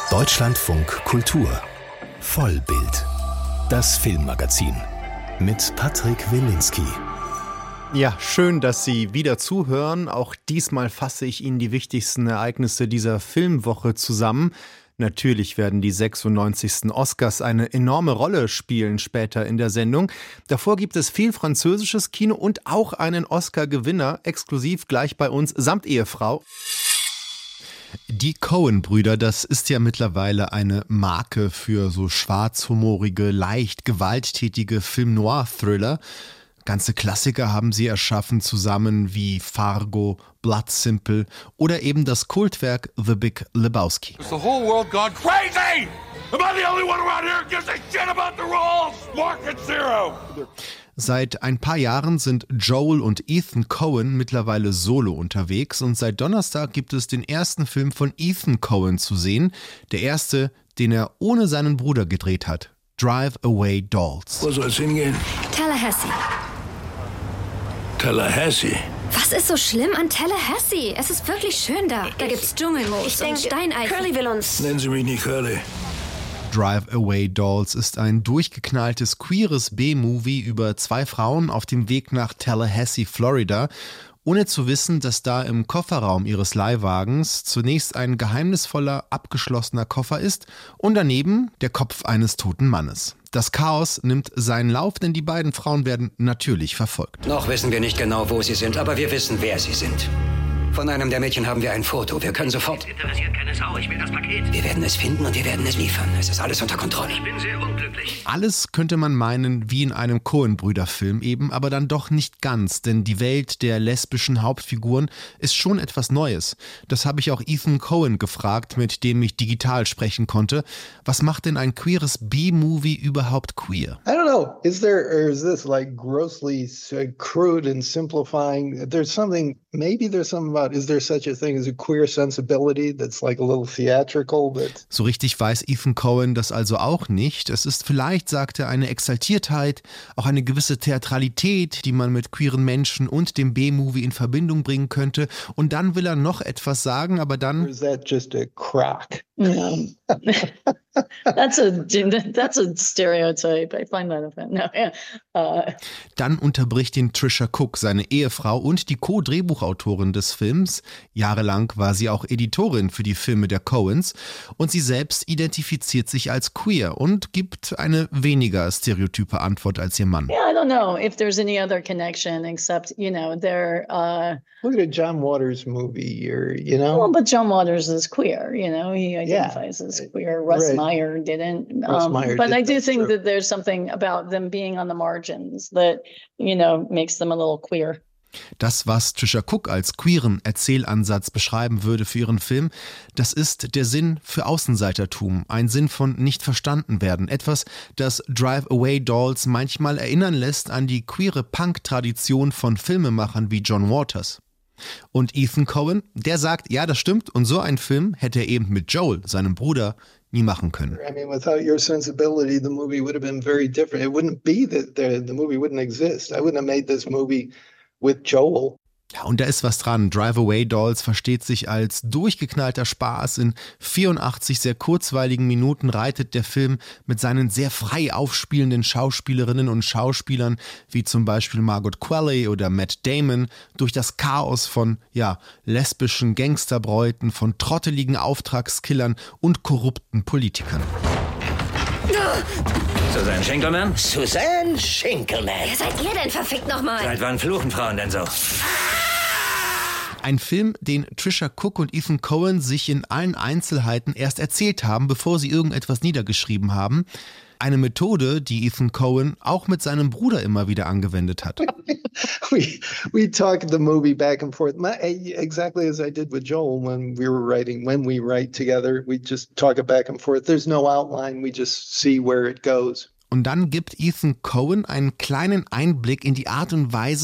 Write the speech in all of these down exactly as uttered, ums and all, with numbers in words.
Deutschlandfunk Kultur Vollbild, das Filmmagazin mit Patrick Wilinski. Ja, schön, dass Sie wieder zuhören. Auch diesmal fasse ich Ihnen die wichtigsten Ereignisse dieser Filmwoche zusammen. Natürlich werden die sechsundneunzigsten Oscars eine enorme Rolle spielen später in der Sendung. Davor gibt es viel französisches Kino und auch einen Oscar-Gewinner, exklusiv gleich bei uns, samt Ehefrau. Die Coen-Brüder, das ist ja mittlerweile eine Marke für so schwarzhumorige, leicht gewalttätige Film-Noir-Thriller. Ganze Klassiker haben sie erschaffen, zusammen wie Fargo, Blood Simple oder eben das Kultwerk The Big Lebowski. Is the whole world gone crazy? Am I the only one around here who gives a shit about the rules? Market zero! Seit ein paar Jahren sind Joel und Ethan Coen mittlerweile solo unterwegs und seit Donnerstag gibt es den ersten Film von Ethan Coen zu sehen. Der erste, den er ohne seinen Bruder gedreht hat. Drive Away Dolls. Wo soll's hingehen? Tallahassee. Tallahassee? Was ist so schlimm an Tallahassee? Es ist wirklich schön da. Da gibt's Dschungelmoos Ich und denke, Steineisen. Curly will uns... Nennen Sie mich nicht Curly. Drive Away Dolls ist ein durchgeknalltes, queeres B-Movie über zwei Frauen auf dem Weg nach Tallahassee, Florida, ohne zu wissen, dass da im Kofferraum ihres Leihwagens zunächst ein geheimnisvoller, abgeschlossener Koffer ist und daneben der Kopf eines toten Mannes. Das Chaos nimmt seinen Lauf, denn die beiden Frauen werden natürlich verfolgt. Noch wissen wir nicht genau, wo sie sind, aber wir wissen, wer sie sind. Von einem der Mädchen haben wir ein Foto. Wir können sofort... Jetzt interessiert keine Sau, ich will das Paket. Wir werden es finden und wir werden es liefern. Es ist alles unter Kontrolle. Ich bin sehr unglücklich. Alles könnte man meinen wie in einem Coen-Brüder-Film eben, aber dann doch nicht ganz, denn die Welt der lesbischen Hauptfiguren ist schon etwas Neues. Das habe ich auch Ethan Coen gefragt, mit dem ich digital sprechen konnte. Was macht denn ein queeres B-Movie überhaupt queer? I don't know. Is there, or is this like grossly crude and simplifying? There's something, maybe there's something about, is there such a thing as a queer sensibility that's like a little theatrical? But So richtig weiß Ethan Coen das also auch nicht. Es ist vielleicht, sagt er, eine Exaltiertheit, auch eine gewisse Theatralität, die man mit queeren Menschen und dem B-Movie in Verbindung bringen könnte. Und dann will er noch etwas sagen, aber or dann... is that just a crack? No. that's a that's a stereotype. I find that offensive. No, yeah. Uh, Dann unterbricht ihn Trisha Cook, seine Ehefrau und die Co-Drehbuchautorin des Films. Jahrelang war sie auch Editorin für die Filme der Coens und sie selbst identifiziert sich als queer und gibt eine weniger stereotype Antwort als ihr Mann. yeah, I don't know if there's any other connection except, you know, they're uh Look at a John Waters movie, or, you well, know? but John Waters is queer, you know, he identifies as queer. Russ Right. Meyer didn't. Russ Um, Meyer but did, I do that's think true. that there's something about them being on the margins that, you know, makes them a little queer. Das, was Trisha Cook als queeren Erzählansatz beschreiben würde für ihren Film, das ist der Sinn für Außenseitertum, ein Sinn von nicht verstanden werden. Etwas, das Drive Away Dolls manchmal erinnern lässt an die queere Punk-Tradition von Filmemachern wie John Waters. Und Ethan Coen, der sagt, ja, das stimmt, und so einen Film hätte er eben mit Joel, seinem Bruder, nie machen können. I mean, without your sensibility, the movie would have been very different. It wouldn't be that the, the movie wouldn't exist. I wouldn't have made this movie with Joel. Ja, und da ist was dran. Drive Away Dolls versteht sich als durchgeknallter Spaß. In vierundachtzig sehr kurzweiligen Minuten reitet der Film mit seinen sehr frei aufspielenden Schauspielerinnen und Schauspielern, wie zum Beispiel Margot Qualley oder Matt Damon, durch das Chaos von, ja, lesbischen Gangsterbräuten, von trotteligen Auftragskillern und korrupten Politikern. Susanne Schenkelmann? Suzanne Schinkelman. Wer seid ihr denn, verfickt nochmal? Seit wann fluchen Frauen denn so? Ein Film, den Trisha Cook und Ethan Coen sich in allen Einzelheiten erst erzählt haben, bevor sie irgendetwas niedergeschrieben haben. Eine Methode, die Ethan Coen auch mit seinem Bruder immer wieder angewendet hat. we we talk the movie back and forth, My, exactly as I did with Joel when we were writing. When we write together, we just talk it back and forth. There's no outline. We just see where it goes. Und dann gibt Ethan Coen einen kleinen Einblick in die Art und Weise,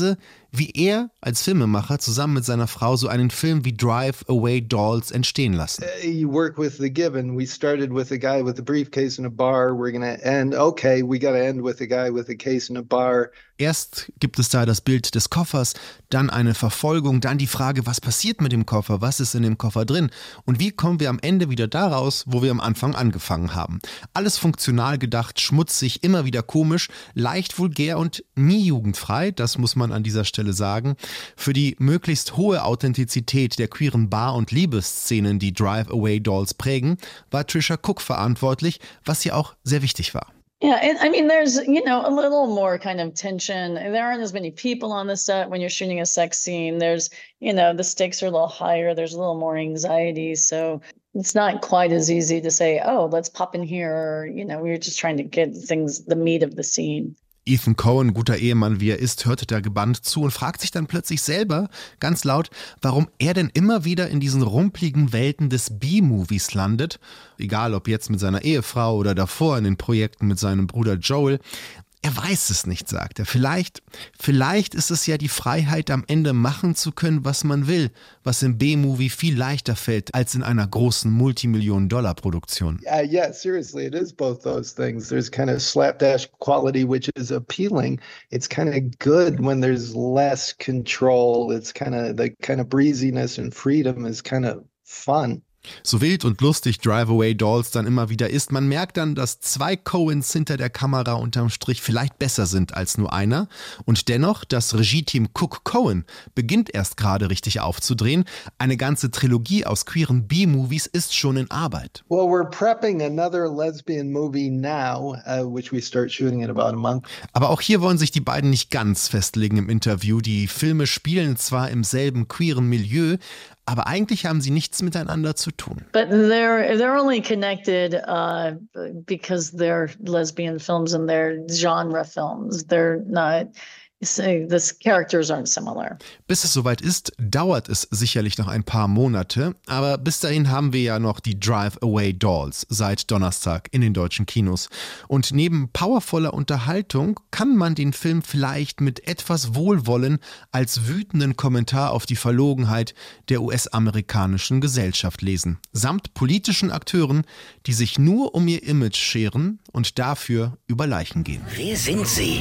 wie er als Filmemacher zusammen mit seiner Frau so einen Film wie Drive Away Dolls entstehen lassen. Uh, you work with the given. We started with a guy with a briefcase in a bar. We're going to end, okay, we got to end with a guy with a case in a bar. Erst gibt es da das Bild des Koffers, dann eine Verfolgung, dann die Frage, was passiert mit dem Koffer, was ist in dem Koffer drin und wie kommen wir am Ende wieder da raus, wo wir am Anfang angefangen haben. Alles funktional gedacht, schmutzig, immer wieder komisch, leicht vulgär und nie jugendfrei, das muss man an dieser Stelle sagen. Für die möglichst hohe Authentizität der queeren Bar- und Liebesszenen, die Drive Away Dolls prägen, war Trisha Cook verantwortlich, was ihr auch sehr wichtig war. Yeah, and I mean, there's, you know, a little more kind of tension. There aren't as many people on the set when you're shooting a sex scene. There's, you know, the stakes are a little higher. There's a little more anxiety. So it's not quite as easy to say, oh, let's pop in here. Or, you know, we're just trying to get things, the meat of the scene. Ethan Coen, guter Ehemann wie er ist, hört da gebannt zu und fragt sich dann plötzlich selber ganz laut, warum er denn immer wieder in diesen rumpligen Welten des B-Movies landet. Egal ob jetzt mit seiner Ehefrau oder davor in den Projekten mit seinem Bruder Joel. Er weiß es nicht, sagt er. Vielleicht, vielleicht ist es ja die Freiheit, am Ende machen zu können, was man will, was im B-Movie viel leichter fällt als in einer großen Multimillionen-Dollar-Produktion. Uh, yeah, seriously, it is both those things. There's kind of slapdash quality, which is appealing. It's kind of good when there's less control. It's kind of the kind of breeziness and freedom is kind of fun. So wild und lustig Drive Away Dolls dann immer wieder ist, man merkt dann, dass zwei Coens hinter der Kamera unterm Strich vielleicht besser sind als nur einer. Und dennoch, das Regie-Team Cook-Coen beginnt erst gerade richtig aufzudrehen. Eine ganze Trilogie aus queeren B-Movies ist schon in Arbeit. Well, we're prepping another lesbian movie now, uh, which we start shooting in about a month. Aber auch hier wollen sich die beiden nicht ganz festlegen im Interview. Die Filme spielen zwar im selben queeren Milieu, aber eigentlich haben sie nichts miteinander zu tun. But they're they're only connected uh, because they're lesbian films and they're genre films. They're not. The characters aren't similar. Bis es soweit ist, dauert es sicherlich noch ein paar Monate, aber bis dahin haben wir ja noch die Drive Away Dolls seit Donnerstag in den deutschen Kinos. Und neben powervoller Unterhaltung kann man den Film vielleicht mit etwas Wohlwollen als wütenden Kommentar auf die Verlogenheit der U S-amerikanischen Gesellschaft lesen, samt politischen Akteuren, die sich nur um ihr Image scheren und dafür über Leichen gehen. Wer sind Sie?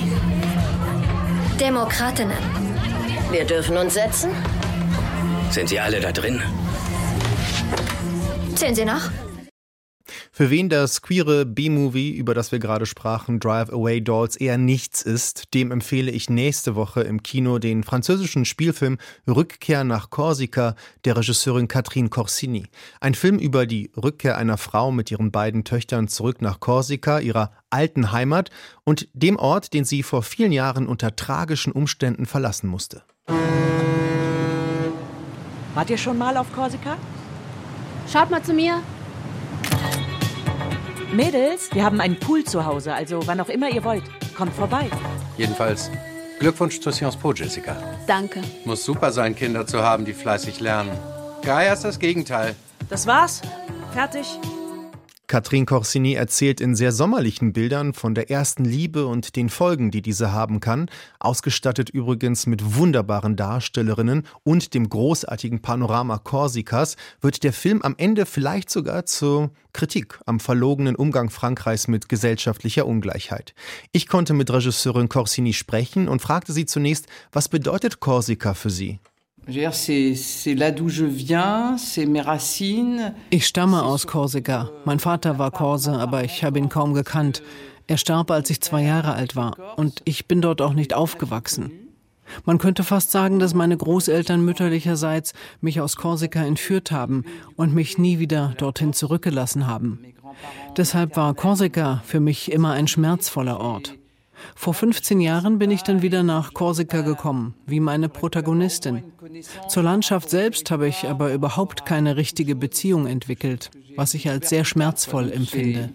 Demokratinnen. Wir dürfen uns setzen? Sind Sie alle da drin? Zählen Sie nach? Für wen das queere B-Movie, über das wir gerade sprachen, Drive Away Dolls, eher nichts ist, dem empfehle ich nächste Woche im Kino den französischen Spielfilm Rückkehr nach Korsika der Regisseurin Catherine Corsini. Ein Film über die Rückkehr einer Frau mit ihren beiden Töchtern zurück nach Korsika, ihrer alten Heimat und dem Ort, den sie vor vielen Jahren unter tragischen Umständen verlassen musste. Wart ihr schon mal auf Korsika? Schaut mal zu mir. Mädels, wir haben einen Pool zu Hause, also wann auch immer ihr wollt. Kommt vorbei. Jedenfalls Glückwunsch zur Sciences Po, Jessica. Danke. Muss super sein, Kinder zu haben, die fleißig lernen. Gaia ist das Gegenteil. Das war's. Fertig. Catherine Corsini erzählt in sehr sommerlichen Bildern von der ersten Liebe und den Folgen, die diese haben kann, ausgestattet übrigens mit wunderbaren Darstellerinnen und dem großartigen Panorama Korsikas, wird der Film am Ende vielleicht sogar zur Kritik am verlogenen Umgang Frankreichs mit gesellschaftlicher Ungleichheit. Ich konnte mit Regisseurin Corsini sprechen und fragte sie zunächst, was bedeutet Korsika für sie? Ich stamme aus Korsika. Mein Vater war Korse, aber ich habe ihn kaum gekannt. Er starb, als ich zwei Jahre alt war. Und ich bin dort auch nicht aufgewachsen. Man könnte fast sagen, dass meine Großeltern mütterlicherseits mich aus Korsika entführt haben und mich nie wieder dorthin zurückgelassen haben. Deshalb war Korsika für mich immer ein schmerzvoller Ort. Vor fünfzehn Jahren bin ich dann wieder nach Korsika gekommen, wie meine Protagonistin. Zur Landschaft selbst habe ich aber überhaupt keine richtige Beziehung entwickelt, was ich als sehr schmerzvoll empfinde.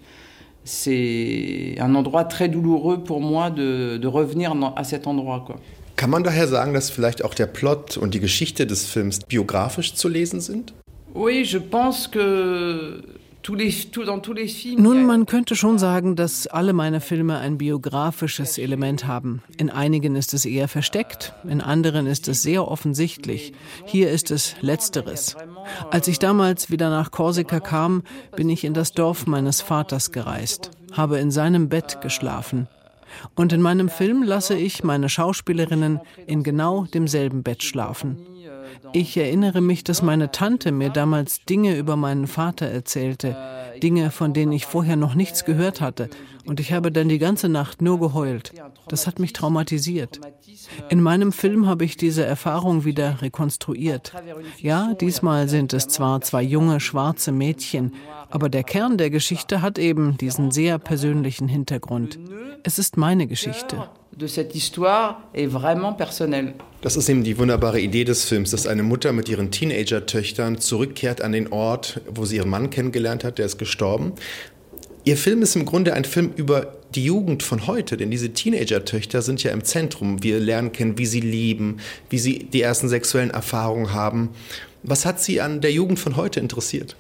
Kann man daher sagen, dass vielleicht auch der Plot und die Geschichte des Films biografisch zu lesen sind? Oui, je pense que Nun, man könnte schon sagen, dass alle meine Filme ein biografisches Element haben. In einigen ist es eher versteckt, in anderen ist es sehr offensichtlich. Hier ist es Letzteres. Als ich damals wieder nach Korsika kam, bin ich in das Dorf meines Vaters gereist, habe in seinem Bett geschlafen. Und in meinem Film lasse ich meine Schauspielerinnen in genau demselben Bett schlafen. Ich erinnere mich, dass meine Tante mir damals Dinge über meinen Vater erzählte, Dinge, von denen ich vorher noch nichts gehört hatte. Und ich habe dann die ganze Nacht nur geheult. Das hat mich traumatisiert. In meinem Film habe ich diese Erfahrung wieder rekonstruiert. Ja, diesmal sind es zwar zwei junge, schwarze Mädchen, aber der Kern der Geschichte hat eben diesen sehr persönlichen Hintergrund. Es ist meine Geschichte. Das ist eben die wunderbare Idee des Films, dass eine Mutter mit ihren Teenager-Töchtern zurückkehrt an den Ort, wo sie ihren Mann kennengelernt hat, der ist gestorben. Ihr Film ist im Grunde ein Film über die Jugend von heute, denn diese Teenager-Töchter sind ja im Zentrum. Wir lernen kennen, wie sie lieben, wie sie die ersten sexuellen Erfahrungen haben. Was hat Sie an der Jugend von heute interessiert?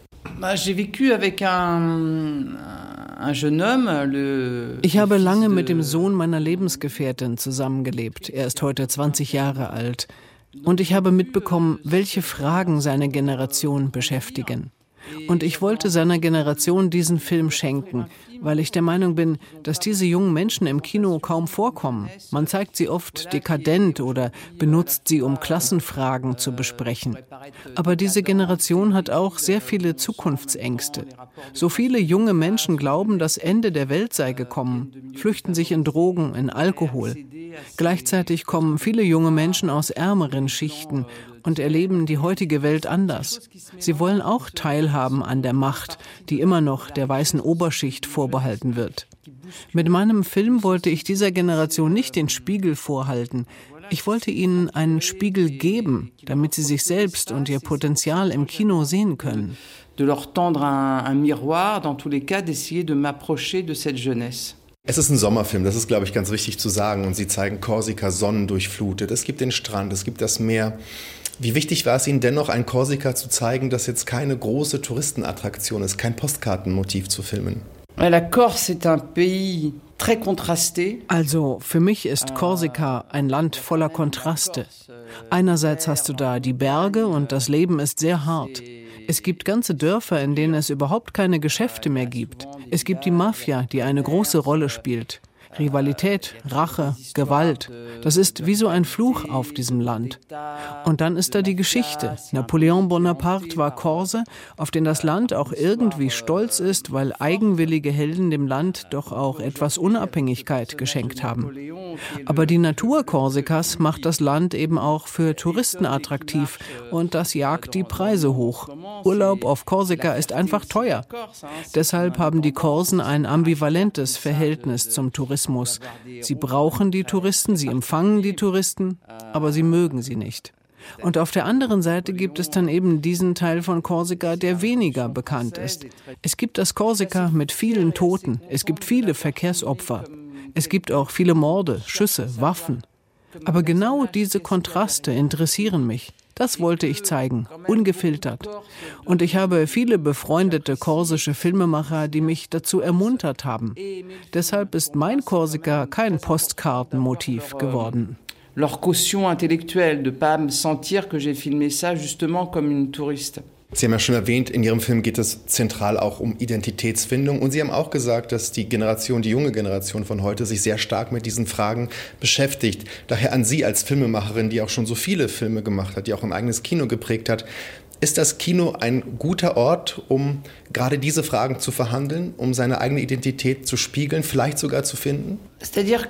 Ich habe lange mit dem Sohn meiner Lebensgefährtin zusammengelebt. Er ist heute zwanzig Jahre alt. Und ich habe mitbekommen, welche Fragen seine Generation beschäftigen. Und ich wollte seiner Generation diesen Film schenken, weil ich der Meinung bin, dass diese jungen Menschen im Kino kaum vorkommen. Man zeigt sie oft dekadent oder benutzt sie, um Klassenfragen zu besprechen. Aber diese Generation hat auch sehr viele Zukunftsängste. So viele junge Menschen glauben, das Ende der Welt sei gekommen, flüchten sich in Drogen, in Alkohol. Gleichzeitig kommen viele junge Menschen aus ärmeren Schichten und erleben die heutige Welt anders. Sie wollen auch teilhaben an der Macht, die immer noch der weißen Oberschicht vorbehalten wird. Mit meinem Film wollte ich dieser Generation nicht den Spiegel vorhalten. Ich wollte ihnen einen Spiegel geben, damit sie sich selbst und ihr Potenzial im Kino sehen können. De leur tendre un, un miroir, dans tous les cas, d'essayer de m'approcher de cette jeunesse. Es ist ein Sommerfilm, das ist, glaube ich, ganz wichtig zu sagen. Und Sie zeigen Korsika sonnendurchflutet. Es gibt den Strand, es gibt das Meer. Wie wichtig war es Ihnen dennoch, ein Korsika zu zeigen, das jetzt keine große Touristenattraktion ist, kein Postkartenmotiv zu filmen? La Corse est un pays très contrasté. Also für mich ist Korsika ein Land voller Kontraste. Einerseits hast du da die Berge und das Leben ist sehr hart. Es gibt ganze Dörfer, in denen es überhaupt keine Geschäfte mehr gibt. Es gibt die Mafia, die eine große Rolle spielt. Rivalität, Rache, Gewalt. Das ist wie so ein Fluch auf diesem Land. Und dann ist da die Geschichte. Napoleon Bonaparte war Korse, auf den das Land auch irgendwie stolz ist, weil eigenwillige Helden dem Land doch auch etwas Unabhängigkeit geschenkt haben. Aber die Natur Korsikas macht das Land eben auch für Touristen attraktiv und das jagt die Preise hoch. Urlaub auf Korsika ist einfach teuer. Deshalb haben die Korsen ein ambivalentes Verhältnis zum Tourismus. Sie brauchen die Touristen, sie empfangen die Touristen, aber sie mögen sie nicht. Und auf der anderen Seite gibt es dann eben diesen Teil von Korsika, der weniger bekannt ist. Es gibt das Korsika mit vielen Toten, es gibt viele Verkehrsopfer, es gibt auch viele Morde, Schüsse, Waffen. Aber genau diese Kontraste interessieren mich. Das wollte ich zeigen, ungefiltert. Und ich habe viele befreundete korsische Filmemacher, die mich dazu ermuntert haben. Deshalb ist mein Korsika kein Postkartenmotiv geworden. Leur caution intellectuelle, de pas me sentir que j'ai filmé ça justement comme une touriste. Sie haben ja schon erwähnt, in Ihrem Film geht es zentral auch um Identitätsfindung. Und Sie haben auch gesagt, dass die Generation, die junge Generation von heute sich sehr stark mit diesen Fragen beschäftigt. Daher an Sie als Filmemacherin, die auch schon so viele Filme gemacht hat, die auch ein eigenes Kino geprägt hat. Ist das Kino ein guter Ort, um gerade diese Fragen zu verhandeln, um seine eigene Identität zu spiegeln, vielleicht sogar zu finden? C'est-à-dire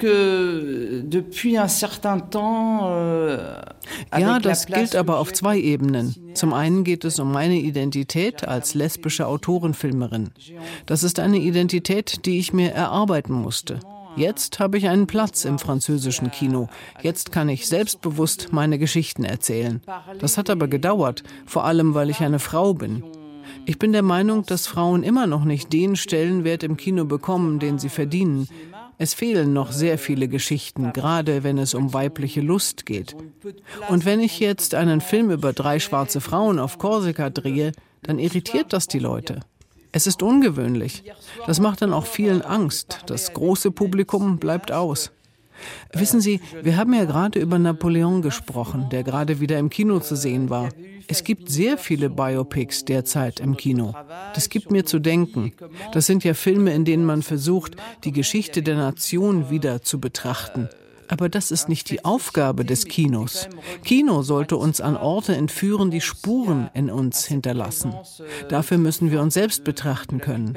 que depuis un certain temps, euh, ja, das gilt aber auf zwei Ebenen. Zum einen geht es um meine Identität als lesbische Autorenfilmerin. Das ist eine Identität, die ich mir erarbeiten musste. Jetzt habe ich einen Platz im französischen Kino. Jetzt kann ich selbstbewusst meine Geschichten erzählen. Das hat aber gedauert, vor allem weil ich eine Frau bin. Ich bin der Meinung, dass Frauen immer noch nicht den Stellenwert im Kino bekommen, den sie verdienen. Es fehlen noch sehr viele Geschichten, gerade wenn es um weibliche Lust geht. Und wenn ich jetzt einen Film über drei schwarze Frauen auf Korsika drehe, dann irritiert das die Leute. Es ist ungewöhnlich. Das macht dann auch vielen Angst. Das große Publikum bleibt aus. Wissen Sie, wir haben ja gerade über Napoleon gesprochen, der gerade wieder im Kino zu sehen war. Es gibt sehr viele Biopics derzeit im Kino. Das gibt mir zu denken. Das sind ja Filme, in denen man versucht, die Geschichte der Nation wieder zu betrachten. Aber das ist nicht die Aufgabe des Kinos. Kino sollte uns an Orte entführen, die Spuren in uns hinterlassen. Dafür müssen wir uns selbst betrachten können.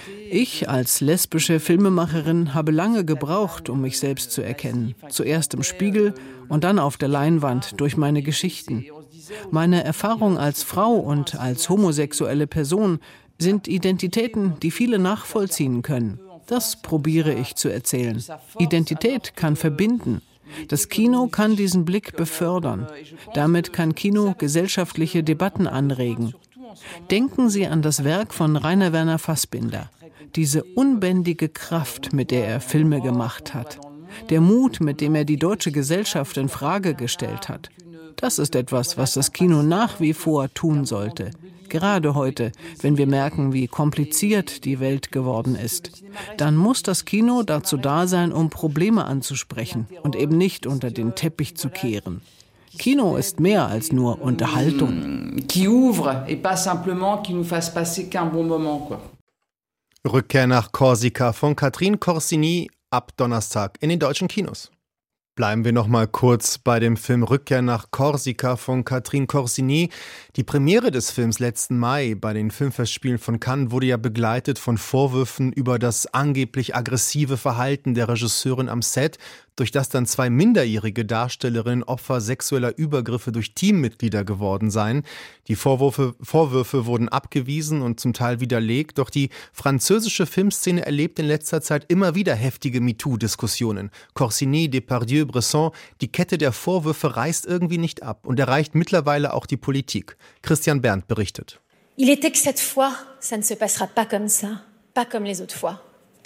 Ich als lesbische Filmemacherin habe lange gebraucht, um mich selbst zu erkennen. Zuerst im Spiegel und dann auf der Leinwand durch meine Geschichten. Meine Erfahrung als Frau und als homosexuelle Person sind Identitäten, die viele nachvollziehen können. Das probiere ich zu erzählen. Identität kann verbinden. Das Kino kann diesen Blick befördern. Damit kann Kino gesellschaftliche Debatten anregen. Denken Sie an das Werk von Rainer Werner Fassbinder. Diese unbändige Kraft, mit der er Filme gemacht hat. Der Mut, mit dem er die deutsche Gesellschaft in Frage gestellt hat. Das ist etwas, was das Kino nach wie vor tun sollte. Gerade heute, wenn wir merken, wie kompliziert die Welt geworden ist. Dann muss das Kino dazu da sein, um Probleme anzusprechen und eben nicht unter den Teppich zu kehren. Kino ist mehr als nur Unterhaltung. Qui ouvre et pas simplement qui nous fasse passer qu'un bon moment, quoi. Rückkehr nach Korsika von Catherine Corsini ab Donnerstag in den deutschen Kinos. Bleiben wir noch mal kurz bei dem Film Rückkehr nach Korsika von Catherine Corsini. Die Premiere des Films letzten Mai bei den Filmfestspielen von Cannes wurde ja begleitet von Vorwürfen über das angeblich aggressive Verhalten der Regisseurin am Set, durch das dann zwei minderjährige Darstellerinnen Opfer sexueller Übergriffe durch Teammitglieder geworden seien. Die Vorwürfe, Vorwürfe wurden abgewiesen und zum Teil widerlegt, doch die französische Filmszene erlebt in letzter Zeit immer wieder heftige MeToo-Diskussionen. Corsini, Depardieu, Bresson, die Kette der Vorwürfe reißt irgendwie nicht ab und erreicht mittlerweile auch die Politik. Christian Berndt berichtet. Il était que cette fois, ça ne se passera pas comme ça, pas comme les autres fois.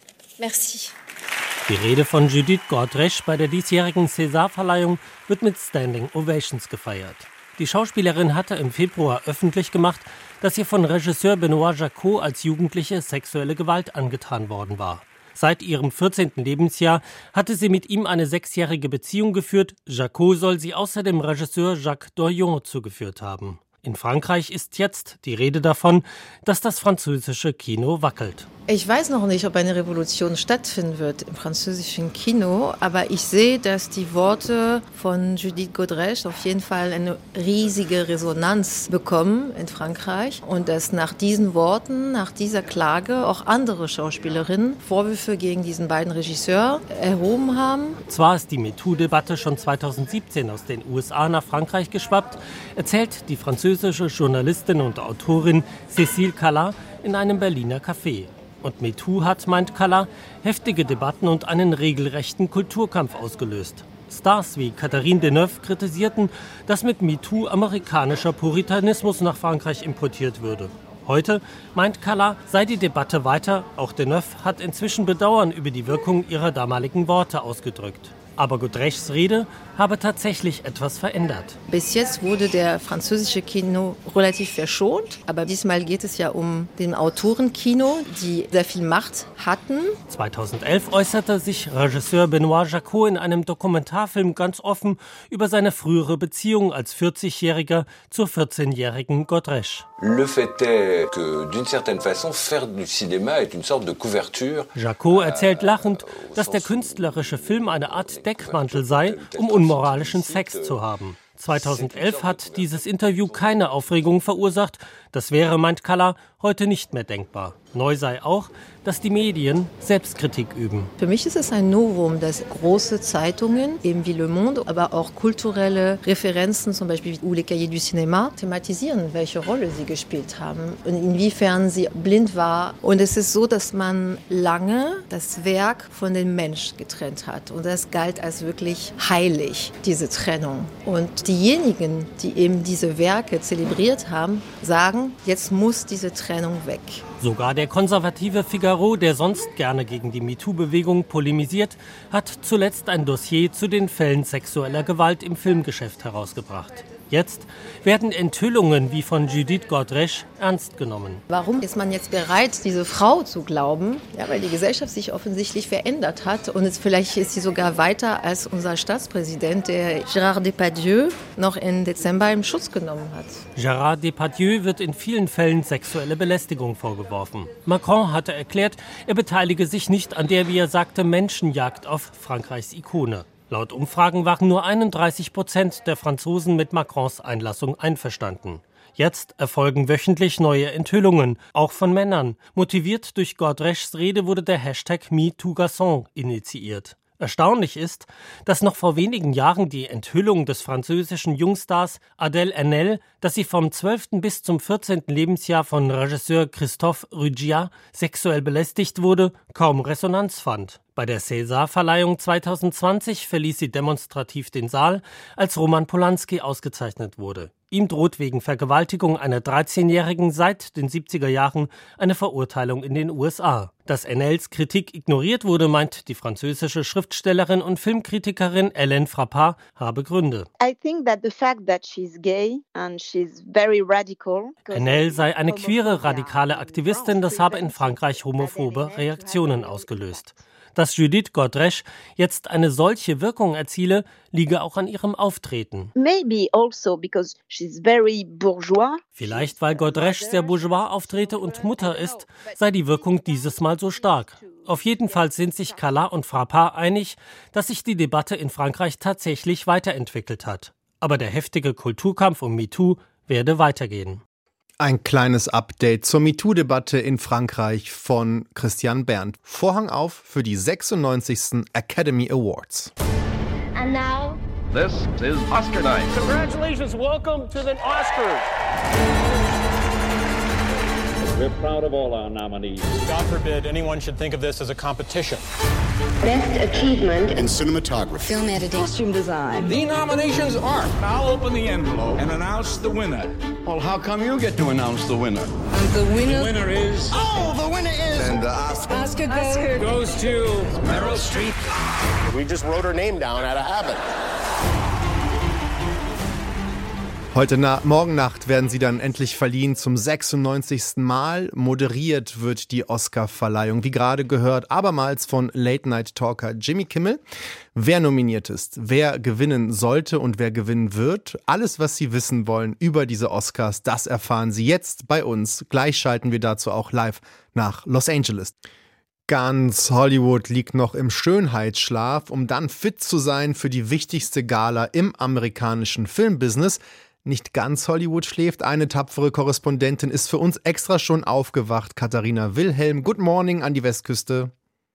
Merci. Die Rede von Judith Godrèche bei der diesjährigen César-Verleihung wird mit Standing Ovations gefeiert. Die Schauspielerin hatte im Februar öffentlich gemacht, dass ihr von Regisseur Benoît Jacquot als Jugendliche sexuelle Gewalt angetan worden war. Seit ihrem vierzehnten Lebensjahr hatte sie mit ihm eine sechsjährige Beziehung geführt. Jacquot soll sie außerdem Regisseur Jacques Doyon zugeführt haben. In Frankreich ist jetzt die Rede davon, dass das französische Kino wackelt. Ich weiß noch nicht, ob eine Revolution stattfinden wird im französischen Kino, aber ich sehe, dass die Worte von Judith Godrèche auf jeden Fall eine riesige Resonanz bekommen in Frankreich und dass nach diesen Worten, nach dieser Klage auch andere Schauspielerinnen Vorwürfe gegen diesen beiden Regisseurs erhoben haben. Zwar ist die MeToo-Debatte schon zweitausendsiebzehn aus den U S A nach Frankreich geschwappt, erzählt die französische Journalistin und Autorin Cécile Callat in einem Berliner Café. Und MeToo hat, meint Callat, heftige Debatten und einen regelrechten Kulturkampf ausgelöst. Stars wie Catherine Deneuve kritisierten, dass mit MeToo amerikanischer Puritanismus nach Frankreich importiert würde. Heute, meint Callat, sei die Debatte weiter. Auch Deneuve hat inzwischen Bedauern über die Wirkung ihrer damaligen Worte ausgedrückt. Aber Godrèches Rede habe tatsächlich etwas verändert. Bis jetzt wurde der französische Kino relativ verschont, aber diesmal geht es ja um den Autorenkino, die sehr viel Macht hatten. zweitausendelf äußerte sich Regisseur Benoît Jacquot in einem Dokumentarfilm ganz offen über seine frühere Beziehung als vierzigjähriger zur vierzehnjährigen Godrèche. Le fait est que d'une certaine façon faire du cinéma est une sorte de couverture. Jacquot erzählt lachend, dass der künstlerische Film eine Art Deckmantel sei, um unmoralischen Sex zu haben. zweitausendelf hat dieses Interview keine Aufregung verursacht. Das wäre, meint Callat, heute nicht mehr denkbar. Neu sei auch, dass die Medien Selbstkritik üben. Für mich ist es ein Novum, dass große Zeitungen, eben wie Le Monde, aber auch kulturelle Referenzen, zum Beispiel wie Les Cahiers du Cinéma, thematisieren, welche Rolle sie gespielt haben und inwiefern sie blind war. Und es ist so, dass man lange das Werk von dem Mensch getrennt hat. Und das galt als wirklich heilig, diese Trennung. Und diejenigen, die eben diese Werke zelebriert haben, sagen, jetzt muss diese Trennung weg. Sogar der konservative Figaro, der sonst gerne gegen die MeToo-Bewegung polemisiert, hat zuletzt ein Dossier zu den Fällen sexueller Gewalt im Filmgeschäft herausgebracht. Jetzt werden Enthüllungen wie von Judith Godrèche ernst genommen. Warum ist man jetzt bereit, diese Frau zu glauben? Ja, weil die Gesellschaft sich offensichtlich verändert hat und jetzt vielleicht ist sie sogar weiter als unser Staatspräsident, der Gérard Depardieu noch im Dezember im Schutz genommen hat. Gérard Depardieu wird in vielen Fällen sexuelle Belästigung vorgeworfen. Macron hatte erklärt, er beteilige sich nicht an der, wie er sagte, Menschenjagd auf Frankreichs Ikone. Laut Umfragen waren nur einunddreißig Prozent der Franzosen mit Macrons Einlassung einverstanden. Jetzt erfolgen wöchentlich neue Enthüllungen, auch von Männern. Motiviert durch Godrèches Rede wurde der Hashtag MeTooGarçon initiiert. Erstaunlich ist, dass noch vor wenigen Jahren die Enthüllung des französischen Jungstars Adèle Haenel, dass sie vom zwölften bis zum vierzehnten Lebensjahr von Regisseur Christophe Ruggia sexuell belästigt wurde, kaum Resonanz fand. Bei der César-Verleihung zweitausendzwanzig verließ sie demonstrativ den Saal, als Roman Polanski ausgezeichnet wurde. Ihm droht wegen Vergewaltigung einer dreizehnjährigen seit den siebziger Jahren eine Verurteilung in den U S A. Dass Haenels Kritik ignoriert wurde, meint die französische Schriftstellerin und Filmkritikerin Hélène Frappart, habe Gründe. Haenel sei eine queere, radikale Aktivistin, das habe in Frankreich homophobe Reaktionen ausgelöst. Dass Judith Godrèche jetzt eine solche Wirkung erziele, liege auch an ihrem Auftreten. Vielleicht, weil Godrèche sehr bourgeois auftrete und Mutter ist, sei die Wirkung dieses Mal so stark. Auf jeden Fall sind sich Callat und Frappart einig, dass sich die Debatte in Frankreich tatsächlich weiterentwickelt hat. Aber der heftige Kulturkampf um MeToo werde weitergehen. Ein kleines Update zur MeToo-Debatte in Frankreich von Christian Berndt. Vorhang auf für die sechsundneunzigsten Academy Awards. And now, this is Oscar night. Congratulations, welcome to the Oscars. We're proud of all our nominees. God forbid anyone should think of this as a competition. Best achievement in cinematography, film editing, costume design. The nominations are. I'll open the envelope and announce the winner. Well, how come you get to announce the winner? And the winner, the winner is. Oh, the winner is. And the Oscar. Oscar, Oscar goes to Meryl Streep. We just wrote her name down out of habit. Heute na- morgen Nacht werden sie dann endlich verliehen zum sechsundneunzigsten Mal. Moderiert wird die Oscar-Verleihung, wie gerade gehört, abermals von Late-Night-Talker Jimmy Kimmel. Wer nominiert ist, wer gewinnen sollte und wer gewinnen wird, alles, was Sie wissen wollen über diese Oscars, das erfahren Sie jetzt bei uns. Gleich schalten wir dazu auch live nach Los Angeles. Ganz Hollywood liegt noch im Schönheitsschlaf, um dann fit zu sein für die wichtigste Gala im amerikanischen Filmbusiness. Nicht ganz Hollywood schläft. Eine tapfere Korrespondentin ist für uns extra schon aufgewacht. Katharina Wilhelm, good morning an die Westküste.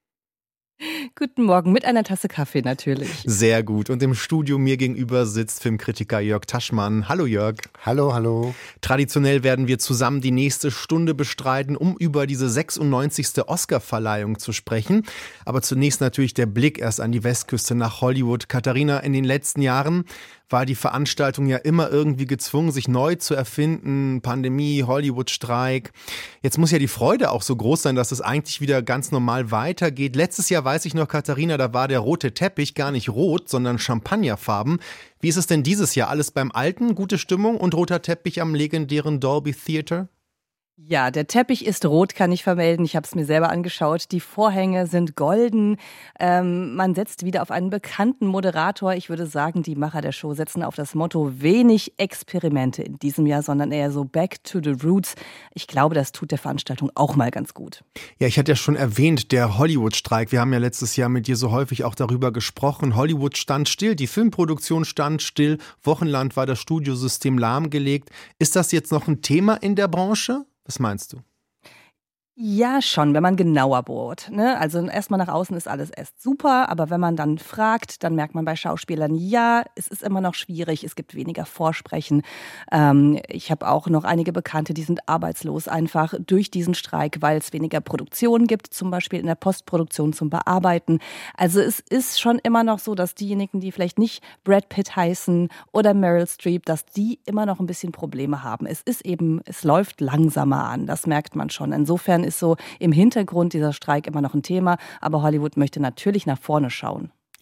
Guten Morgen, mit einer Tasse Kaffee natürlich. Sehr gut. Und im Studio mir gegenüber sitzt Filmkritiker Jörg Taschmann. Hallo Jörg. Hallo, hallo. Traditionell werden wir zusammen die nächste Stunde bestreiten, um über diese sechsundneunzigste Oscar-Verleihung zu sprechen. Aber zunächst natürlich der Blick erst an die Westküste nach Hollywood. Katharina, in den letzten Jahren war die Veranstaltung ja immer irgendwie gezwungen, sich neu zu erfinden. Pandemie, Hollywood-Streik. Jetzt muss ja die Freude auch so groß sein, dass es eigentlich wieder ganz normal weitergeht. Letztes Jahr weiß ich noch, Katharina, da war der rote Teppich gar nicht rot, sondern champagnerfarben. Wie ist es denn dieses Jahr? Alles beim Alten? Gute Stimmung und roter Teppich am legendären Dolby Theater? Ja, der Teppich ist rot, kann ich vermelden. Ich habe es mir selber angeschaut. Die Vorhänge sind golden. Ähm, man setzt wieder auf einen bekannten Moderator. Ich würde sagen, die Macher der Show setzen auf das Motto wenig Experimente in diesem Jahr, sondern eher so back to the roots. Ich glaube, das tut der Veranstaltung auch mal ganz gut. Ja, ich hatte ja schon erwähnt, der Hollywood-Streik. Wir haben ja letztes Jahr mit dir so häufig auch darüber gesprochen. Hollywood stand still, die Filmproduktion stand still. Wochenlang war das Studiosystem lahmgelegt. Ist das jetzt noch ein Thema in der Branche? Was meinst du? Ja, schon, wenn man genauer bohrt, ne? Also erstmal nach außen ist alles erst super, aber wenn man dann fragt, dann merkt man bei Schauspielern, ja, es ist immer noch schwierig, es gibt weniger Vorsprechen. Ähm, ich habe auch noch einige Bekannte, die sind arbeitslos einfach durch diesen Streik, weil es weniger Produktion gibt, zum Beispiel in der Postproduktion zum Bearbeiten. Also es ist schon immer noch so, dass diejenigen, die vielleicht nicht Brad Pitt heißen oder Meryl Streep, dass die immer noch ein bisschen Probleme haben. Es ist eben, es läuft langsamer an, das merkt man schon. Insofern ist so im Hintergrund dieser Streik immer noch ein Thema, aber Hollywood möchte natürlich nach vorne schauen.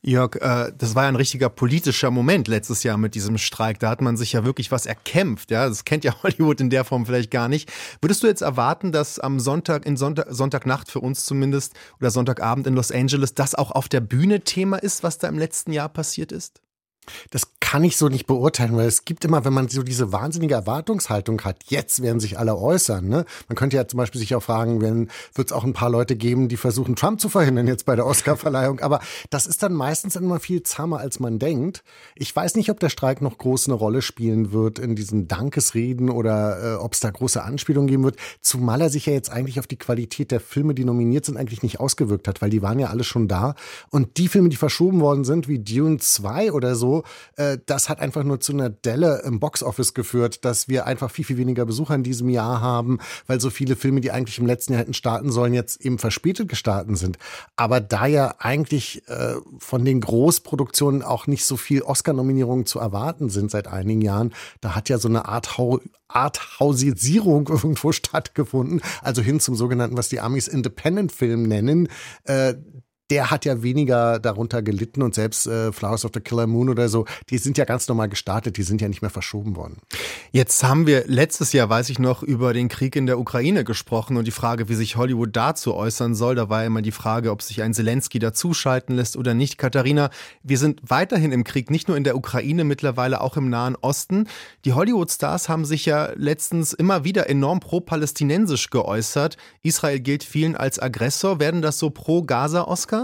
Jörg, äh, das war ja ein richtiger politischer Moment letztes Jahr mit diesem Streik. Da hat man sich ja wirklich was erkämpft. Ja, das kennt ja Hollywood in der Form vielleicht gar nicht. Würdest du jetzt erwarten, dass am Sonntag, in Sonntag, Sonntagnacht für uns zumindest oder Sonntagabend in Los Angeles, das auch auf der Bühne Thema ist, was da im letzten Jahr passiert ist? Das kann ich so nicht beurteilen, weil es gibt immer, wenn man so diese wahnsinnige Erwartungshaltung hat, jetzt werden sich alle äußern. Ne? Man könnte ja zum Beispiel sich auch fragen, wenn wird es auch ein paar Leute geben, die versuchen, Trump zu verhindern jetzt bei der Oscarverleihung. Aber das ist dann meistens immer viel zahmer, als man denkt. Ich weiß nicht, ob der Streik noch groß eine Rolle spielen wird in diesen Dankesreden oder äh, ob es da große Anspielungen geben wird. Zumal er sich ja jetzt eigentlich auf die Qualität der Filme, die nominiert sind, eigentlich nicht ausgewirkt hat, weil die waren ja alle schon da. Und die Filme, die verschoben worden sind, wie Dune zwei oder so, das hat einfach nur zu einer Delle im Boxoffice geführt, dass wir einfach viel, viel weniger Besucher in diesem Jahr haben, weil so viele Filme, die eigentlich im letzten Jahr hätten starten sollen, jetzt eben verspätet gestartet sind. Aber da ja eigentlich äh, von den Großproduktionen auch nicht so viel Oscar-Nominierungen zu erwarten sind seit einigen Jahren, da hat ja so eine Art Hau Arthausisierung irgendwo stattgefunden, also hin zum sogenannten, was die Amis Independent-Film nennen, äh, der hat ja weniger darunter gelitten und selbst äh, Flowers of the Killer Moon oder so, die sind ja ganz normal gestartet, die sind ja nicht mehr verschoben worden. Jetzt haben wir letztes Jahr, weiß ich noch, über den Krieg in der Ukraine gesprochen und die Frage, wie sich Hollywood dazu äußern soll. Da war ja immer die Frage, ob sich ein Zelensky dazuschalten lässt oder nicht. Katharina, wir sind weiterhin im Krieg, nicht nur in der Ukraine, mittlerweile auch im Nahen Osten. Die Hollywood-Stars haben sich ja letztens immer wieder enorm pro-palästinensisch geäußert. Israel gilt vielen als Aggressor. Werden das so pro-Gaza-Oscars?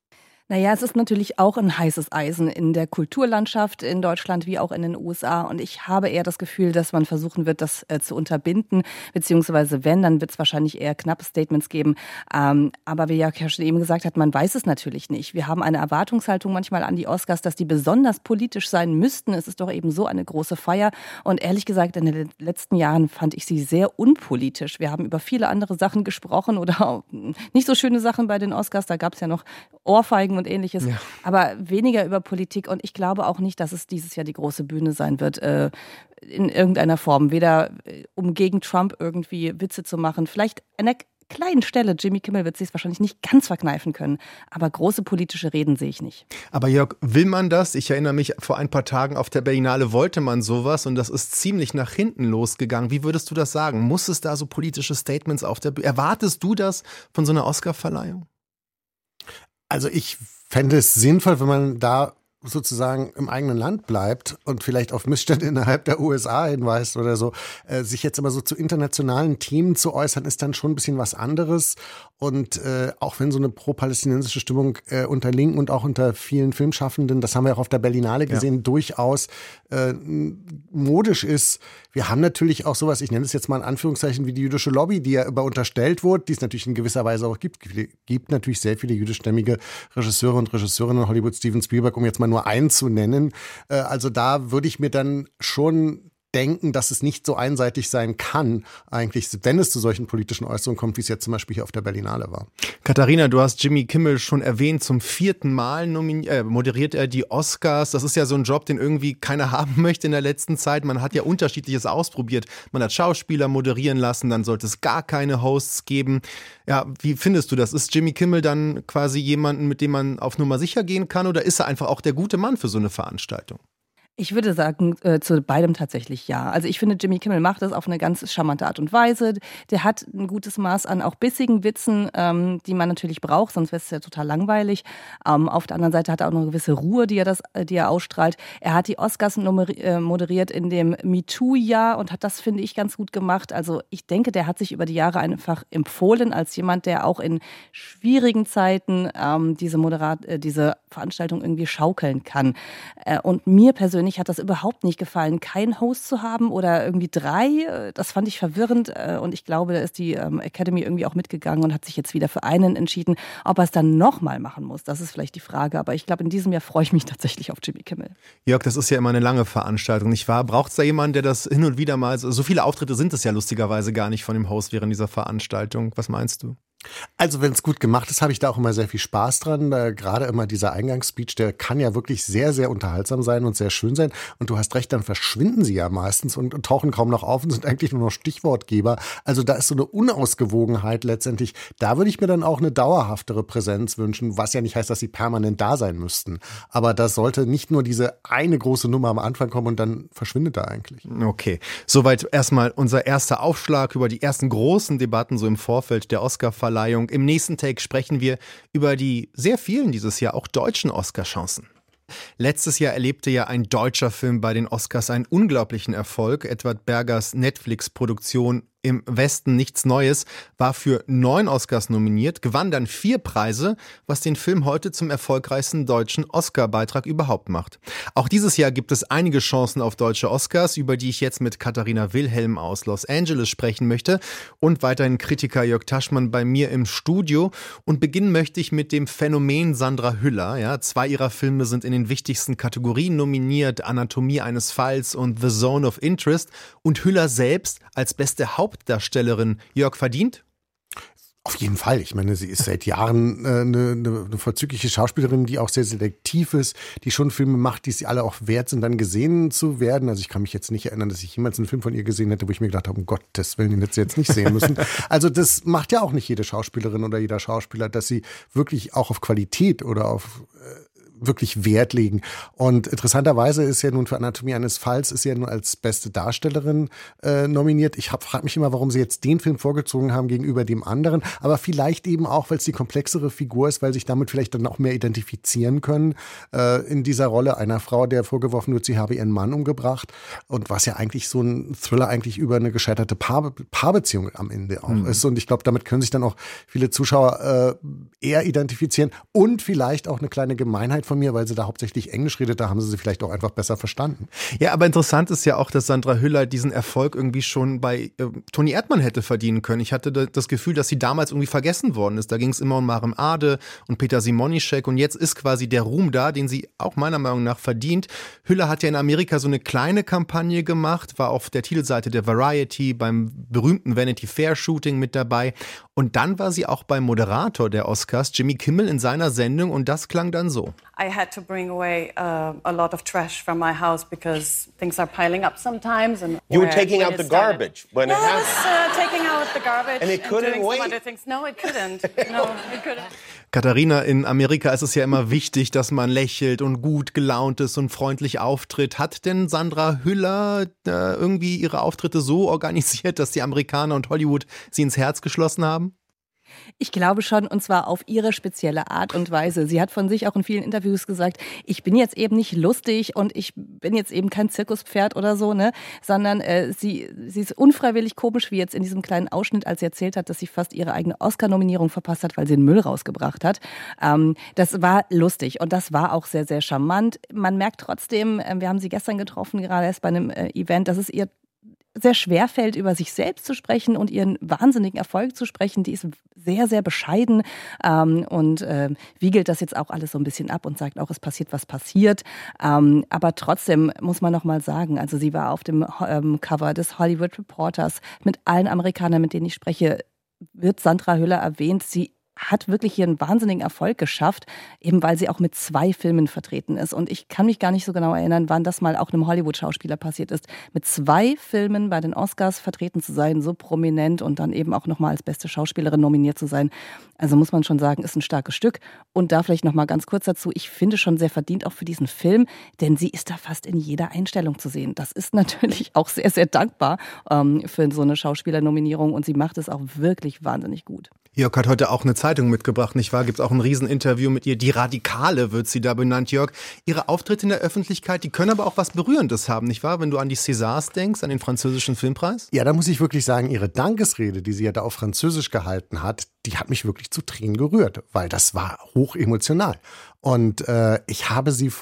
Naja, es ist natürlich auch ein heißes Eisen in der Kulturlandschaft in Deutschland wie auch in den U S A. Und ich habe eher das Gefühl, dass man versuchen wird, das äh, zu unterbinden. Beziehungsweise wenn, dann wird es wahrscheinlich eher knappe Statements geben. Ähm, aber wie Jörg ja schon eben gesagt hat, man weiß es natürlich nicht. Wir haben eine Erwartungshaltung manchmal an die Oscars, dass die besonders politisch sein müssten. Es ist doch eben so eine große Feier. Und ehrlich gesagt, in den letzten Jahren fand ich sie sehr unpolitisch. Wir haben über viele andere Sachen gesprochen oder auch nicht so schöne Sachen bei den Oscars. Da gab es ja noch Ohrfeigen und ähnliches, ja. Aber weniger über Politik. Und ich glaube auch nicht, dass es dieses Jahr die große Bühne sein wird, äh, in irgendeiner Form. Weder äh, um gegen Trump irgendwie Witze zu machen. Vielleicht an einer kleinen Stelle, Jimmy Kimmel wird sich es wahrscheinlich nicht ganz verkneifen können, aber große politische Reden sehe ich nicht. Aber Jörg, will man das? Ich erinnere mich, vor ein paar Tagen auf der Berlinale wollte man sowas und das ist ziemlich nach hinten losgegangen. Wie würdest du das sagen? Muss es da so politische Statements auf der Bühne? Erwartest du das von so einer Oscarverleihung? Also ich fände es sinnvoll, wenn man da sozusagen im eigenen Land bleibt und vielleicht auf Missstände innerhalb der U S A hinweist oder so. Äh, sich jetzt aber so zu internationalen Themen zu äußern, ist dann schon ein bisschen was anderes. Und äh, auch wenn so eine pro-palästinensische Stimmung äh, unter Linken und auch unter vielen Filmschaffenden, das haben wir auch auf der Berlinale gesehen, ja. durchaus äh, modisch ist. Wir haben natürlich auch sowas, ich nenne es jetzt mal in Anführungszeichen, wie die jüdische Lobby, die ja über unterstellt wurde, die es natürlich in gewisser Weise auch gibt. Es gibt natürlich sehr viele jüdischstämmige Regisseure und Regisseurinnen in Hollywood, Steven Spielberg, um jetzt mal nur einen zu nennen. Äh, also da würde ich mir dann schon denken, dass es nicht so einseitig sein kann, eigentlich, wenn es zu solchen politischen Äußerungen kommt, wie es jetzt zum Beispiel hier auf der Berlinale war. Katharina, du hast Jimmy Kimmel schon erwähnt, zum vierten Mal nomini- äh, moderiert er die Oscars. Das ist ja so ein Job, den irgendwie keiner haben möchte in der letzten Zeit. Man hat ja Unterschiedliches ausprobiert. Man hat Schauspieler moderieren lassen, dann sollte es gar keine Hosts geben. Ja, wie findest du das? Ist Jimmy Kimmel dann quasi jemanden, mit dem man auf Nummer sicher gehen kann, oder ist er einfach auch der gute Mann für so eine Veranstaltung? Ich würde sagen, äh, zu beidem tatsächlich ja. Also ich finde, Jimmy Kimmel macht das auf eine ganz charmante Art und Weise. Der hat ein gutes Maß an auch bissigen Witzen, ähm, die man natürlich braucht, sonst wäre es ja total langweilig. Ähm, auf der anderen Seite hat er auch noch eine gewisse Ruhe, die er, das, die er ausstrahlt. Er hat die Oscars moderiert in dem MeToo-Jahr und hat das, finde ich, ganz gut gemacht. Also ich denke, der hat sich über die Jahre einfach empfohlen als jemand, der auch in schwierigen Zeiten ähm, diese, Moderat- äh, diese Veranstaltung irgendwie schaukeln kann. Äh, und mir persönlich hat das überhaupt nicht gefallen, keinen Host zu haben oder irgendwie drei. Das fand ich verwirrend und ich glaube, da ist die Academy irgendwie auch mitgegangen und hat sich jetzt wieder für einen entschieden. Ob er es dann nochmal machen muss, das ist vielleicht die Frage. Aber ich glaube, in diesem Jahr freue ich mich tatsächlich auf Jimmy Kimmel. Jörg, das ist ja immer eine lange Veranstaltung, nicht wahr? Braucht es da jemanden, der das hin und wieder mal, so viele Auftritte sind es ja lustigerweise gar nicht von dem Host während dieser Veranstaltung. Was meinst du? Also wenn es gut gemacht ist, habe ich da auch immer sehr viel Spaß dran. Äh, gerade immer dieser Eingangsspeech, der kann ja wirklich sehr, sehr unterhaltsam sein und sehr schön sein. Und du hast recht, dann verschwinden sie ja meistens und, und tauchen kaum noch auf und sind eigentlich nur noch Stichwortgeber. Also da ist so eine Unausgewogenheit letztendlich. Da würde ich mir dann auch eine dauerhaftere Präsenz wünschen, was ja nicht heißt, dass sie permanent da sein müssten. Aber da sollte nicht nur diese eine große Nummer am Anfang kommen und dann verschwindet er eigentlich. Okay, soweit erstmal unser erster Aufschlag über die ersten großen Debatten so im Vorfeld der Oscarverleihung. Im nächsten Take sprechen wir über die sehr vielen dieses Jahr auch deutschen Oscarchancen. Letztes Jahr erlebte ja ein deutscher Film bei den Oscars einen unglaublichen Erfolg. Edward Bergers Netflix-Produktion Im Westen nichts Neues war für neun Oscars nominiert, gewann dann vier Preise, was den Film heute zum erfolgreichsten deutschen Oscar-Beitrag überhaupt macht. Auch dieses Jahr gibt es einige Chancen auf deutsche Oscars, über die ich jetzt mit Katharina Wilhelm aus Los Angeles sprechen möchte und weiterhin Kritiker Jörg Taschmann bei mir im Studio. Und beginnen möchte ich mit dem Phänomen Sandra Hüller. Ja, zwei ihrer Filme sind in den wichtigsten Kategorien nominiert, Anatomie eines Falls und The Zone of Interest. Und Hüller selbst als beste Hauptdarstellerin, Jörg, verdient? Auf jeden Fall. Ich meine, sie ist seit Jahren äh, eine, eine, eine vorzügliche Schauspielerin, die auch sehr selektiv ist, die schon Filme macht, die sie alle auch wert sind, dann gesehen zu werden. Also ich kann mich jetzt nicht erinnern, dass ich jemals einen Film von ihr gesehen hätte, wo ich mir gedacht habe, um Gottes Willen, den hätte sie jetzt nicht sehen müssen. Also das macht ja auch nicht jede Schauspielerin oder jeder Schauspieler, dass sie wirklich auch auf Qualität oder auf äh, wirklich Wert legen. Und interessanterweise ist ja nun für Anatomie eines Falls ist ja nun als beste Darstellerin äh, nominiert. Ich frage mich immer, warum sie jetzt den Film vorgezogen haben gegenüber dem anderen. Aber vielleicht eben auch, weil es die komplexere Figur ist, weil sich damit vielleicht dann auch mehr identifizieren können äh, in dieser Rolle einer Frau, der vorgeworfen wird, sie habe ihren Mann umgebracht. Und was ja eigentlich so ein Thriller eigentlich über eine gescheiterte Paar, Paarbeziehung am Ende auch mhm. ist. Und ich glaube, damit können sich dann auch viele Zuschauer äh, eher identifizieren und vielleicht auch eine kleine Gemeinheit von mir, weil sie da hauptsächlich Englisch redet, da haben sie sie vielleicht auch einfach besser verstanden. Ja, aber interessant ist ja auch, dass Sandra Hüller diesen Erfolg irgendwie schon bei äh, Toni Erdmann hätte verdienen können. Ich hatte das Gefühl, dass sie damals irgendwie vergessen worden ist. Da ging es immer um Maren Ade und Peter Simonischek und jetzt ist quasi der Ruhm da, den sie auch meiner Meinung nach verdient. Hüller hat ja in Amerika so eine kleine Kampagne gemacht, war auf der Titelseite der Variety beim berühmten Vanity Fair Shooting mit dabei und dann war sie auch beim Moderator der Oscars, Jimmy Kimmel, in seiner Sendung und das klang dann so. I had to bring away uh, a lot of trash from my house because things are piling up sometimes. And you were taking out the garbage when no, it happened. I was uh, taking out the garbage and it couldn't and doing wait. some other things. No, it couldn't. No, it couldn't. Katharina, in Amerika ist es ja immer wichtig, dass man lächelt und gut gelaunt ist und freundlich auftritt. Hat denn Sandra Hüller äh, irgendwie ihre Auftritte so organisiert, dass die Amerikaner und Hollywood sie ins Herz geschlossen haben? Ich glaube schon, und zwar auf ihre spezielle Art und Weise. Sie hat von sich auch in vielen Interviews gesagt, ich bin jetzt eben nicht lustig und ich bin jetzt eben kein Zirkuspferd oder so, ne, sondern äh, sie, sie ist unfreiwillig komisch, wie jetzt in diesem kleinen Ausschnitt, als sie erzählt hat, dass sie fast ihre eigene Oscar-Nominierung verpasst hat, weil sie den Müll rausgebracht hat. Ähm, das war lustig und das war auch sehr, sehr charmant. Man merkt trotzdem, äh, wir haben sie gestern getroffen, gerade erst bei einem äh, Event, dass es ihr sehr schwer fällt, über sich selbst zu sprechen und ihren wahnsinnigen Erfolg zu sprechen. Die ist sehr, sehr bescheiden ähm, und äh, wiegelt das jetzt auch alles so ein bisschen ab und sagt auch, es passiert, was passiert. Ähm, aber trotzdem muss man noch mal sagen, also sie war auf dem ähm, Cover des Hollywood Reporters. Mit allen Amerikanern, mit denen ich spreche, wird Sandra Hüller erwähnt. Sie hat wirklich hier einen wahnsinnigen Erfolg geschafft, eben weil sie auch mit zwei Filmen vertreten ist. Und ich kann mich gar nicht so genau erinnern, wann das mal auch einem Hollywood-Schauspieler passiert ist, mit zwei Filmen bei den Oscars vertreten zu sein, so prominent und dann eben auch nochmal als beste Schauspielerin nominiert zu sein. Also muss man schon sagen, ist ein starkes Stück. Und da vielleicht nochmal ganz kurz dazu, ich finde schon sehr verdient auch für diesen Film, denn sie ist da fast in jeder Einstellung zu sehen. Das ist natürlich auch sehr, sehr dankbar ähm, für so eine Schauspielernominierung und sie macht es auch wirklich wahnsinnig gut. Jörg hat heute auch eine Zeitung mitgebracht, nicht wahr? Gibt es auch ein Rieseninterview mit ihr. Die Radikale wird sie da benannt, Jörg. Ihre Auftritte in der Öffentlichkeit, die können aber auch was Berührendes haben, nicht wahr? Wenn du an die Césars denkst, an den französischen Filmpreis? Ja, da muss ich wirklich sagen, ihre Dankesrede, die sie ja da auf Französisch gehalten hat, die hat mich wirklich zu Tränen gerührt, weil das war hochemotional. Und äh, ich habe sie vor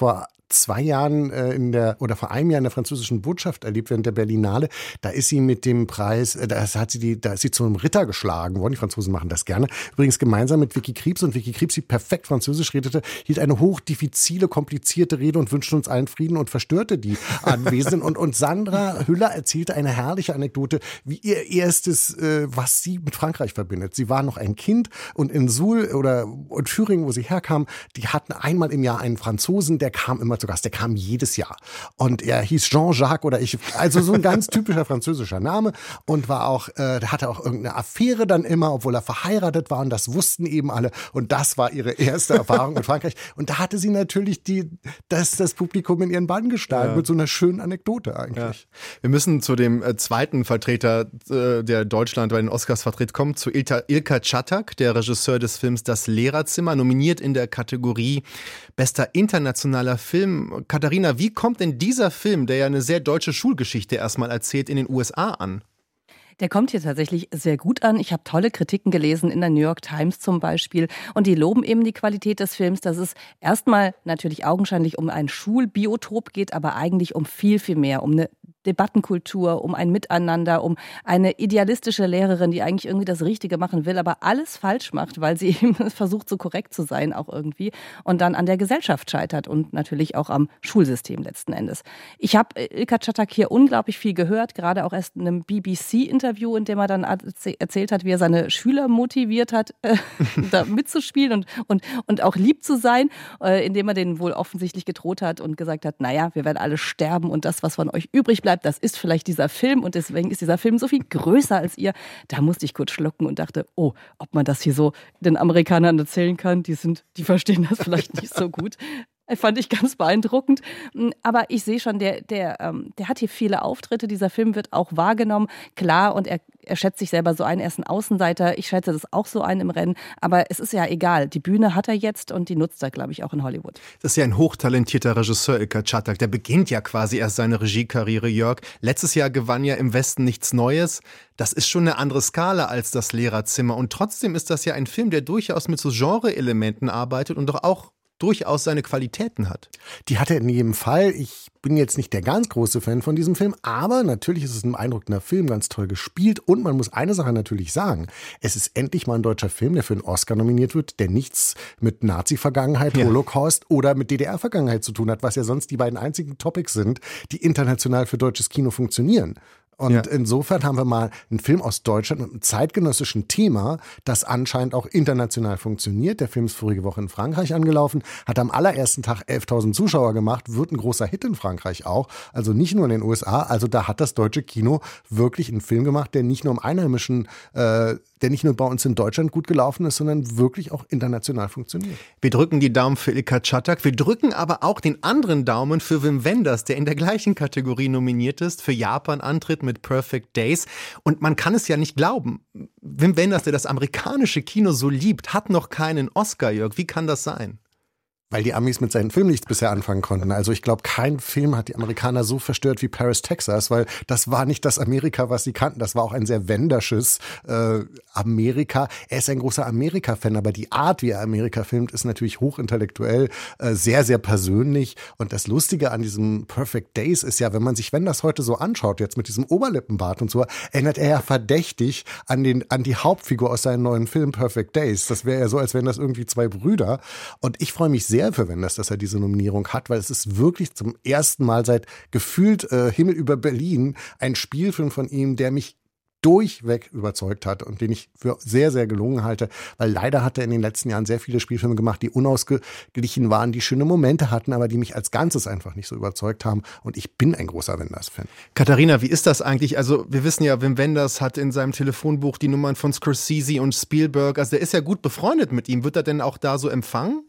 zwei Jahren äh, in der, oder vor einem Jahr in der französischen Botschaft erlebt während der Berlinale. Da ist sie mit dem Preis, äh, da hat sie die, da ist sie zu einem Ritter geschlagen worden. Die Franzosen machen das gerne. Übrigens gemeinsam mit Vicky Krieps, und Vicky Krieps, die perfekt Französisch redete, hielt eine hochdifizile, komplizierte Rede und wünschte uns allen Frieden und verstörte die Anwesenden. und, und Sandra Hüller erzählte eine herrliche Anekdote, wie ihr erstes, äh, was sie mit Frankreich verbindet. Sie war noch ein Kind und in Suhl oder in Thüringen, wo sie herkam, die hatten einmal im Jahr einen Franzosen, der kam immer zu Gast, der kam jedes Jahr. Und er hieß Jean-Jacques oder ich, also so ein ganz typischer französischer Name, und war auch, äh, der hatte auch irgendeine Affäre dann immer, obwohl er verheiratet war, und das wussten eben alle, und das war ihre erste Erfahrung mit Frankreich. Und da hatte sie natürlich die, das, das Publikum in ihren Bann geschlagen, ja. mit so einer schönen Anekdote eigentlich. Ja. Wir müssen zu dem äh, zweiten Vertreter, äh, der Deutschland bei den Oscars vertritt, kommen, zu Ilka, Ilka Czatak, der Regisseur des Films Das Lehrerzimmer, nominiert in der Kategorie Bester internationaler Film. Katharina, wie kommt denn dieser Film, der ja eine sehr deutsche Schulgeschichte erstmal erzählt, in den U S A an? Der kommt hier tatsächlich sehr gut an. Ich habe tolle Kritiken gelesen in der New York Times zum Beispiel. Und die loben eben die Qualität des Films, dass es erstmal natürlich augenscheinlich um ein Schulbiotop geht, aber eigentlich um viel, viel mehr, um eine Debattenkultur, um ein Miteinander, um eine idealistische Lehrerin, die eigentlich irgendwie das Richtige machen will, aber alles falsch macht, weil sie eben versucht, so korrekt zu sein auch irgendwie, und dann an der Gesellschaft scheitert und natürlich auch am Schulsystem letzten Endes. Ich habe Ilka Czatak hier unglaublich viel gehört, gerade auch erst in einem B B C-Interview, in dem er dann erzählt hat, wie er seine Schüler motiviert hat, äh, da mitzuspielen und, und, und auch lieb zu sein, äh, indem er denen wohl offensichtlich gedroht hat und gesagt hat, naja, wir werden alle sterben und das, was von euch übrig bleibt, das ist vielleicht dieser Film, und deswegen ist dieser Film so viel größer als ihr. Da musste ich kurz schlucken und dachte, oh, ob man das hier so den Amerikanern erzählen kann, die sind, die verstehen das vielleicht nicht so gut. Fand ich ganz beeindruckend. Aber ich sehe schon, der, der, ähm, der hat hier viele Auftritte. Dieser Film wird auch wahrgenommen. Klar, und er, er schätzt sich selber so ein, er ist ein Außenseiter. Ich schätze das auch so ein im Rennen. Aber es ist ja egal. Die Bühne hat er jetzt, und die nutzt er, glaube ich, auch in Hollywood. Das ist ja ein hochtalentierter Regisseur, Ilka Czatak. Der beginnt ja quasi erst seine Regiekarriere, Jörg. Letztes Jahr gewann ja Im Westen nichts Neues. Das ist schon eine andere Skala als Das Lehrerzimmer. Und trotzdem ist das ja ein Film, der durchaus mit so Genre-Elementen arbeitet und doch auch durchaus seine Qualitäten hat. Die hat er in jedem Fall. Ich bin jetzt nicht der ganz große Fan von diesem Film, aber natürlich ist es ein beeindruckender Film, ganz toll gespielt, und man muss eine Sache natürlich sagen, es ist endlich mal ein deutscher Film, der für einen Oscar nominiert wird, der nichts mit Nazi-Vergangenheit, ja. Holocaust oder mit D D R-Vergangenheit zu tun hat, was ja sonst die beiden einzigen Topics sind, die international für deutsches Kino funktionieren. Und ja. insofern haben wir mal einen Film aus Deutschland mit einem zeitgenössischen Thema, das anscheinend auch international funktioniert. Der Film ist vorige Woche in Frankreich angelaufen, hat am allerersten Tag elftausend Zuschauer gemacht, wird ein großer Hit in Frankreich auch, also nicht nur in den U S A. Also da hat das deutsche Kino wirklich einen Film gemacht, der nicht nur im Einheimischen, äh, der nicht nur bei uns in Deutschland gut gelaufen ist, sondern wirklich auch international funktioniert. Wir drücken die Daumen für Ilka Czatak, wir drücken aber auch den anderen Daumen für Wim Wenders, der in der gleichen Kategorie nominiert ist, für Japan antritt mit Perfect Days. Und man kann es ja nicht glauben, Wim Wenders, der das amerikanische Kino so liebt, hat noch keinen Oscar, Jörg. Wie kann das sein? Weil die Amis mit seinen Filmen nichts bisher anfangen konnten. Also ich glaube, kein Film hat die Amerikaner so verstört wie Paris, Texas, weil das war nicht das Amerika, was sie kannten. Das war auch ein sehr wendersches äh, Amerika. Er ist ein großer Amerika-Fan, aber die Art, wie er Amerika filmt, ist natürlich hochintellektuell, äh, sehr, sehr persönlich. Und das Lustige an diesem Perfect Days ist ja, wenn man sich Wenders heute so anschaut, jetzt mit diesem Oberlippenbart und so, erinnert er ja verdächtig an, den, an die Hauptfigur aus seinem neuen Film Perfect Days. Das wäre ja so, als wären das irgendwie zwei Brüder. Und ich freue mich sehr für Wenders, dass er diese Nominierung hat, weil es ist wirklich zum ersten Mal seit gefühlt äh, Himmel über Berlin ein Spielfilm von ihm, der mich durchweg überzeugt hat und den ich für sehr, sehr gelungen halte, weil leider hat er in den letzten Jahren sehr viele Spielfilme gemacht, die unausgeglichen waren, die schöne Momente hatten, aber die mich als Ganzes einfach nicht so überzeugt haben, und ich bin ein großer Wenders-Fan. Katharina, wie ist das eigentlich? Also wir wissen ja, Wim Wenders hat in seinem Telefonbuch die Nummern von Scorsese und Spielberg, also der ist ja gut befreundet mit ihm. Wird er denn auch da so empfangen?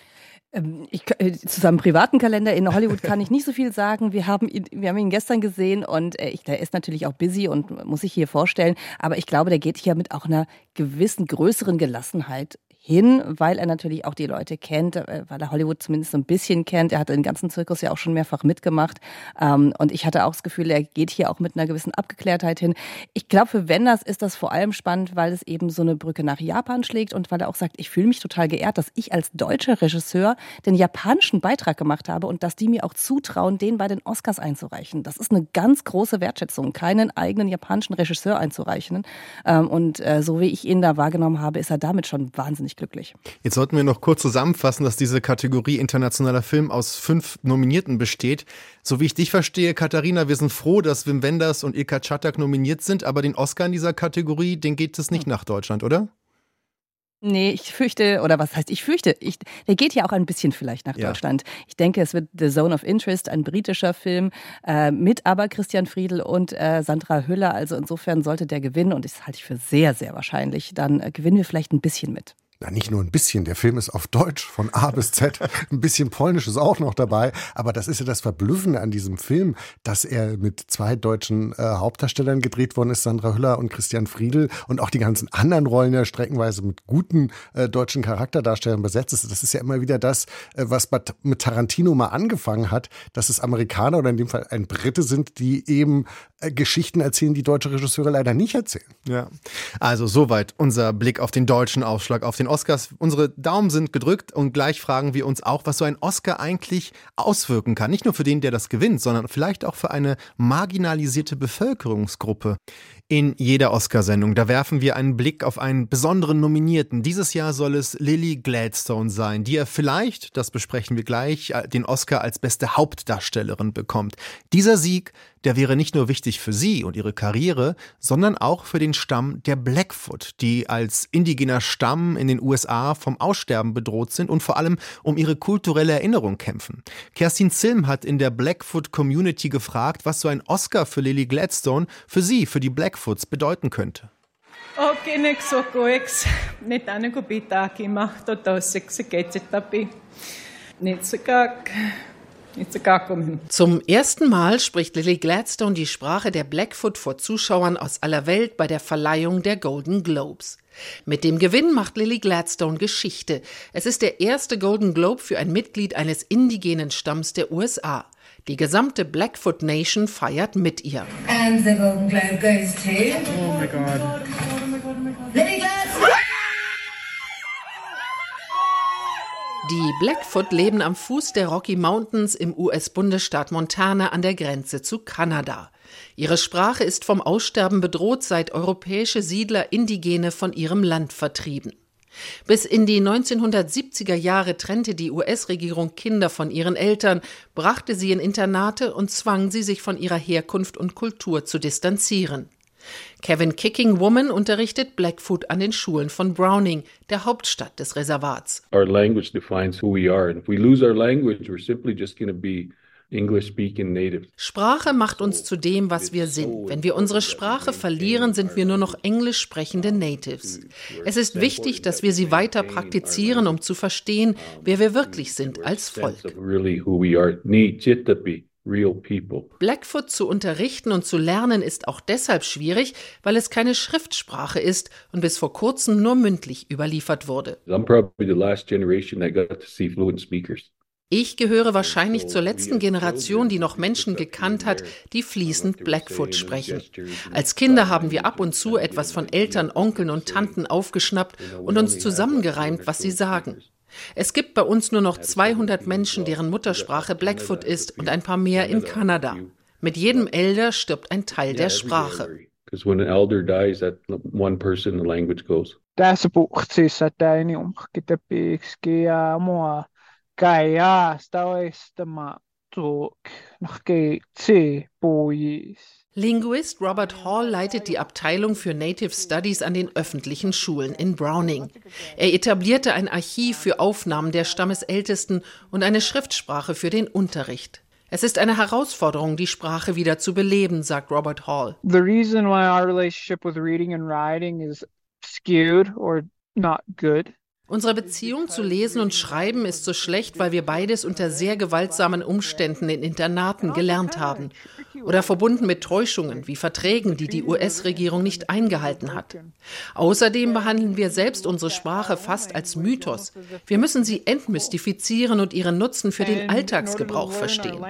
Ich, zu seinem privaten Kalender in Hollywood kann ich nicht so viel sagen. Wir haben ihn, wir haben ihn gestern gesehen, und ich, der ist natürlich auch busy und muss sich hier vorstellen. Aber ich glaube, der geht hier mit auch einer gewissen größeren Gelassenheit hin, weil er natürlich auch die Leute kennt, weil er Hollywood zumindest so ein bisschen kennt. Er hat den ganzen Zirkus ja auch schon mehrfach mitgemacht. Und ich hatte auch das Gefühl, er geht hier auch mit einer gewissen Abgeklärtheit hin. Ich glaube, für Wenders ist das vor allem spannend, weil es eben so eine Brücke nach Japan schlägt und weil er auch sagt, ich fühle mich total geehrt, dass ich als deutscher Regisseur den japanischen Beitrag gemacht habe und dass die mir auch zutrauen, den bei den Oscars einzureichen. Das ist eine ganz große Wertschätzung, keinen eigenen japanischen Regisseur einzureichen. Und so wie ich ihn da wahrgenommen habe, ist er damit schon wahnsinnig glücklich. Jetzt sollten wir noch kurz zusammenfassen, dass diese Kategorie internationaler Film aus fünf Nominierten besteht. So wie ich dich verstehe, Katharina, wir sind froh, dass Wim Wenders und Ilka Czatak nominiert sind, aber den Oscar in dieser Kategorie, den geht es nicht nach Deutschland, oder? Nee, ich fürchte, oder was heißt ich fürchte, ich, der geht ja auch ein bisschen vielleicht nach ja. Deutschland. Ich denke, es wird The Zone of Interest, ein britischer Film, äh, mit aber Christian Friedl und äh, Sandra Hüller. Also insofern sollte der gewinnen und das halte ich für sehr, sehr wahrscheinlich. Dann äh, gewinnen wir vielleicht ein bisschen mit. Na, nicht nur ein bisschen, der Film ist auf Deutsch von A bis Z, ein bisschen Polnisch ist auch noch dabei, aber das ist ja das Verblüffende an diesem Film, dass er mit zwei deutschen äh, Hauptdarstellern gedreht worden ist, Sandra Hüller und Christian Friedl, und auch die ganzen anderen Rollen ja streckenweise mit guten äh, deutschen Charakterdarstellern besetzt ist. Das ist ja immer wieder das, äh, was mit Tarantino mal angefangen hat, dass es Amerikaner oder in dem Fall ein Brite sind, die eben äh, Geschichten erzählen, die deutsche Regisseure leider nicht erzählen. Ja, also soweit unser Blick auf den deutschen Aufschlag auf den Oscars. Unsere Daumen sind gedrückt und gleich fragen wir uns auch, was so ein Oscar eigentlich auswirken kann. Nicht nur für den, der das gewinnt, sondern vielleicht auch für eine marginalisierte Bevölkerungsgruppe. In jeder Oscarsendung, da werfen wir einen Blick auf einen besonderen Nominierten. Dieses Jahr soll es Lily Gladstone sein, die er vielleicht, das besprechen wir gleich, den Oscar als beste Hauptdarstellerin bekommt. Dieser Sieg, der wäre nicht nur wichtig für sie und ihre Karriere, sondern auch für den Stamm der Blackfoot, die als indigener Stamm in den U S A vom Aussterben bedroht sind und vor allem um ihre kulturelle Erinnerung kämpfen. Kerstin Zilm hat in der Blackfoot Community gefragt, was so ein Oscar für Lily Gladstone für sie, für die Blackfoots bedeuten könnte. Zum ersten Mal spricht Lily Gladstone die Sprache der Blackfoot vor Zuschauern aus aller Welt bei der Verleihung der Golden Globes. Mit dem Gewinn macht Lily Gladstone Geschichte. Es ist der erste Golden Globe für ein Mitglied eines indigenen Stamms der U S A. Die gesamte Blackfoot Nation feiert mit ihr. And the Golden Globe goes to... Oh my God. Lily Gladstone! Die Blackfoot leben am Fuß der Rocky Mountains im U S-Bundesstaat Montana an der Grenze zu Kanada. Ihre Sprache ist vom Aussterben bedroht, seit europäische Siedler Indigene von ihrem Land vertrieben. Bis in die neunzehnhundertsiebziger Jahre trennte die U S-Regierung Kinder von ihren Eltern, brachte sie in Internate und zwang sie, sich von ihrer Herkunft und Kultur zu distanzieren. Kevin Kicking Woman unterrichtet Blackfoot an den Schulen von Browning, der Hauptstadt des Reservats. Our language defines who we are, and if we lose our language, we're simply just going to be English-speaking native. Sprache macht uns zu dem, was wir sind. Wenn wir unsere Sprache verlieren, sind wir nur noch englisch sprechende Natives. Es ist wichtig, dass wir sie weiter praktizieren, um zu verstehen, wer wir wirklich sind als Volk. Blackfoot zu unterrichten und zu lernen ist auch deshalb schwierig, weil es keine Schriftsprache ist und bis vor kurzem nur mündlich überliefert wurde. I'm probably the last generation that got to see fluent speakers. Ich gehöre wahrscheinlich zur letzten Generation, die noch Menschen gekannt hat, die fließend Blackfoot sprechen. Als Kinder haben wir ab und zu etwas von Eltern, Onkeln und Tanten aufgeschnappt und uns zusammengereimt, was sie sagen. Es gibt bei uns nur noch zweihundert Menschen, deren Muttersprache Blackfoot ist und ein paar mehr in Kanada. Mit jedem Elder stirbt ein Teil der Sprache. Linguist Robert Hall leitet die Abteilung für Native Studies an den öffentlichen Schulen in Browning. Er etablierte ein Archiv für Aufnahmen der Stammesältesten und eine Schriftsprache für den Unterricht. Es ist eine Herausforderung, die Sprache wieder zu beleben, sagt Robert Hall. The reason why our relationship with reading and writing is skewed or not good. Unsere Beziehung zu Lesen und Schreiben ist so schlecht, weil wir beides unter sehr gewaltsamen Umständen in Internaten gelernt haben. Oder verbunden mit Täuschungen wie Verträgen, die die U S-Regierung nicht eingehalten hat. Außerdem behandeln wir selbst unsere Sprache fast als Mythos. Wir müssen sie entmystifizieren und ihren Nutzen für den Alltagsgebrauch verstehen.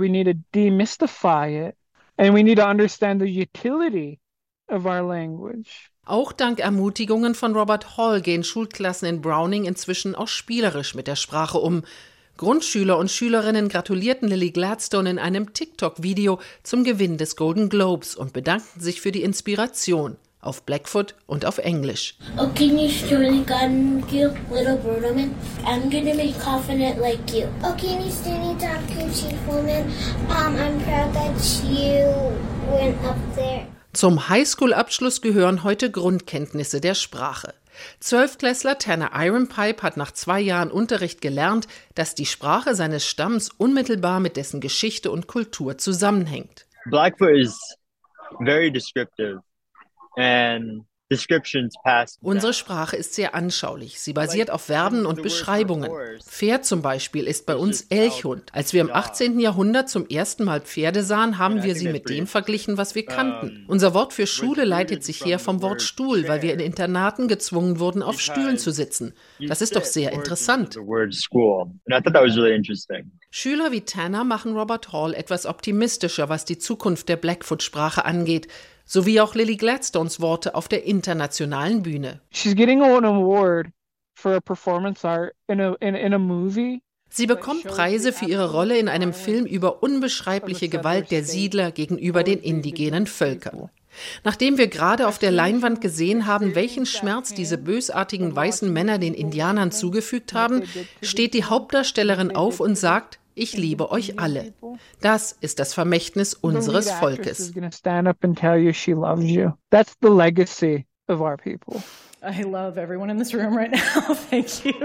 Auch dank Ermutigungen von Robert Hall gehen Schulklassen in Browning inzwischen auch spielerisch mit der Sprache um. Grundschüler und Schülerinnen gratulierten Lily Gladstone in einem TikTok-Video zum Gewinn des Golden Globes und bedankten sich für die Inspiration auf Blackfoot und auf Englisch. Oh, can you surely God you, little bird woman? I'm gonna be confident like you. Oh, can you stand top you, chief woman? Um, I'm proud that you went up there. Zum Highschool-Abschluss gehören heute Grundkenntnisse der Sprache. Zwölftklässler Tanner Ironpipe hat nach zwei Jahren Unterricht gelernt, dass die Sprache seines Stamms unmittelbar mit dessen Geschichte und Kultur zusammenhängt. Blackfoot is very descriptive and descriptions pass. Unsere Sprache ist sehr anschaulich. Sie basiert auf Verben und Beschreibungen. Pferd zum Beispiel ist bei uns Elchhund. Als wir im achtzehnten Jahrhundert zum ersten Mal Pferde sahen, haben wir sie mit dem verglichen, was wir kannten. Unser Wort für Schule leitet sich her vom Wort Stuhl, weil wir in Internaten gezwungen wurden, auf Stühlen zu sitzen. Das ist doch sehr interessant. Schüler wie Tanner machen Robert Hall etwas optimistischer, was die Zukunft der Blackfoot-Sprache angeht. Sowie auch Lily Gladstones Worte auf der internationalen Bühne. She's getting an award for a performance art in a, in, in a movie. Sie bekommt Preise für ihre Rolle in einem Film über unbeschreibliche Gewalt der Siedler gegenüber den indigenen Völkern. Nachdem wir gerade auf der Leinwand gesehen haben, welchen Schmerz diese bösartigen weißen Männer den Indianern zugefügt haben, steht die Hauptdarstellerin auf und sagt: Ich liebe euch alle. Das ist das Vermächtnis unseres Volkes. I love everyone in this room right now. Thank you.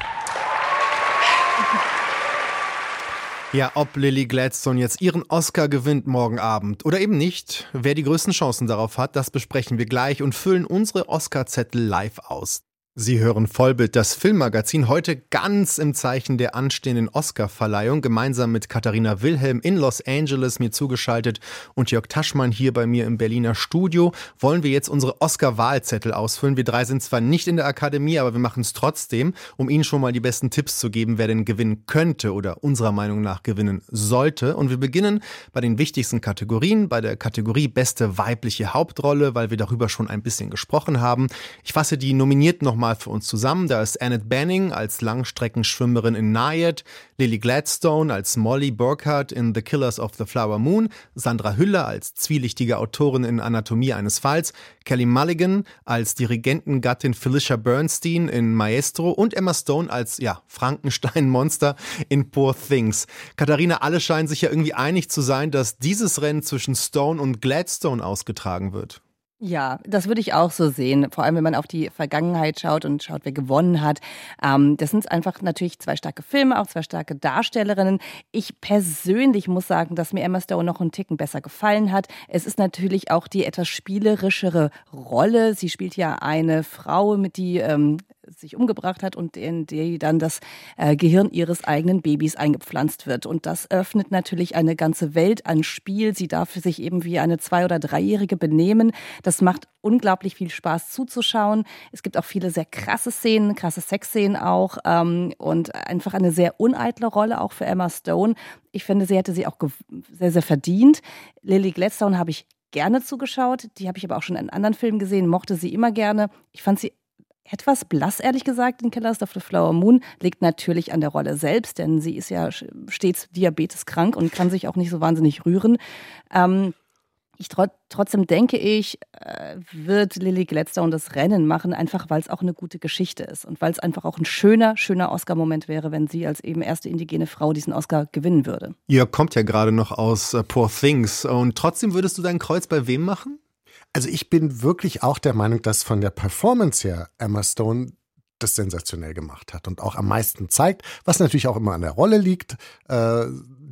Ja, ob Lily Gladstone jetzt ihren Oscar gewinnt morgen Abend oder eben nicht, wer die größten Chancen darauf hat, das besprechen wir gleich und füllen unsere Oscar-Zettel live aus. Sie hören Vollbild, das Filmmagazin, heute ganz im Zeichen der anstehenden Oscar-Verleihung, gemeinsam mit Katharina Wilhelm in Los Angeles, mir zugeschaltet, und Jörg Taschmann hier bei mir im Berliner Studio. Wollen wir jetzt unsere Oscar-Wahlzettel ausfüllen? Wir drei sind zwar nicht in der Akademie, aber wir machen es trotzdem, um Ihnen schon mal die besten Tipps zu geben, wer denn gewinnen könnte oder unserer Meinung nach gewinnen sollte. Und wir beginnen bei den wichtigsten Kategorien, bei der Kategorie Beste weibliche Hauptrolle, weil wir darüber schon ein bisschen gesprochen haben. Ich fasse die Nominierten nochmal für uns zusammen. Da ist Annette Bening als Langstreckenschwimmerin in Naiad, Lily Gladstone als Molly Burkhardt in The Killers of the Flower Moon, Sandra Hüller als zwielichtige Autorin in Anatomie eines Falls, Kelly Mulligan als Dirigentengattin Felicia Bernstein in Maestro und Emma Stone als, ja, Frankenstein-Monster in Poor Things. Katharina, alle scheinen sich ja irgendwie einig zu sein, dass dieses Rennen zwischen Stone und Gladstone ausgetragen wird. Ja, das würde ich auch so sehen. Vor allem, wenn man auf die Vergangenheit schaut und schaut, wer gewonnen hat. Ähm, das sind einfach natürlich zwei starke Filme, auch zwei starke Darstellerinnen. Ich persönlich muss sagen, dass mir Emma Stone noch einen Ticken besser gefallen hat. Es ist natürlich auch die etwas spielerischere Rolle. Sie spielt ja eine Frau, mit die ähm, sich umgebracht hat und in die dann das äh, Gehirn ihres eigenen Babys eingepflanzt wird. Und das öffnet natürlich eine ganze Welt an Spiel. Sie darf sich eben wie eine Zwei- oder Dreijährige benehmen. Das macht unglaublich viel Spaß zuzuschauen. Es gibt auch viele sehr krasse Szenen, krasse Sexszenen auch ähm, und einfach eine sehr uneitle Rolle auch für Emma Stone. Ich finde, sie hätte sie auch sehr, sehr verdient. Lily Gladstone habe ich gerne zugeschaut. Die habe ich aber auch schon in anderen Filmen gesehen, mochte sie immer gerne. Ich fand sie etwas blass, ehrlich gesagt, in Killers of the Flower Moon. Liegt natürlich an der Rolle selbst, denn sie ist ja stets diabeteskrank und kann sich auch nicht so wahnsinnig rühren. Ähm, ich tro- trotzdem denke ich, äh, wird Lily Gladstone das Rennen machen, einfach weil es auch eine gute Geschichte ist und weil es einfach auch ein schöner, schöner Oscar-Moment wäre, wenn sie als eben erste indigene Frau diesen Oscar gewinnen würde. Ihr kommt ja gerade noch aus uh, Poor Things und trotzdem würdest du dein Kreuz bei wem machen? Also ich bin wirklich auch der Meinung, dass von der Performance her Emma Stone das sensationell gemacht hat und auch am meisten zeigt, was natürlich auch immer an der Rolle liegt. Äh,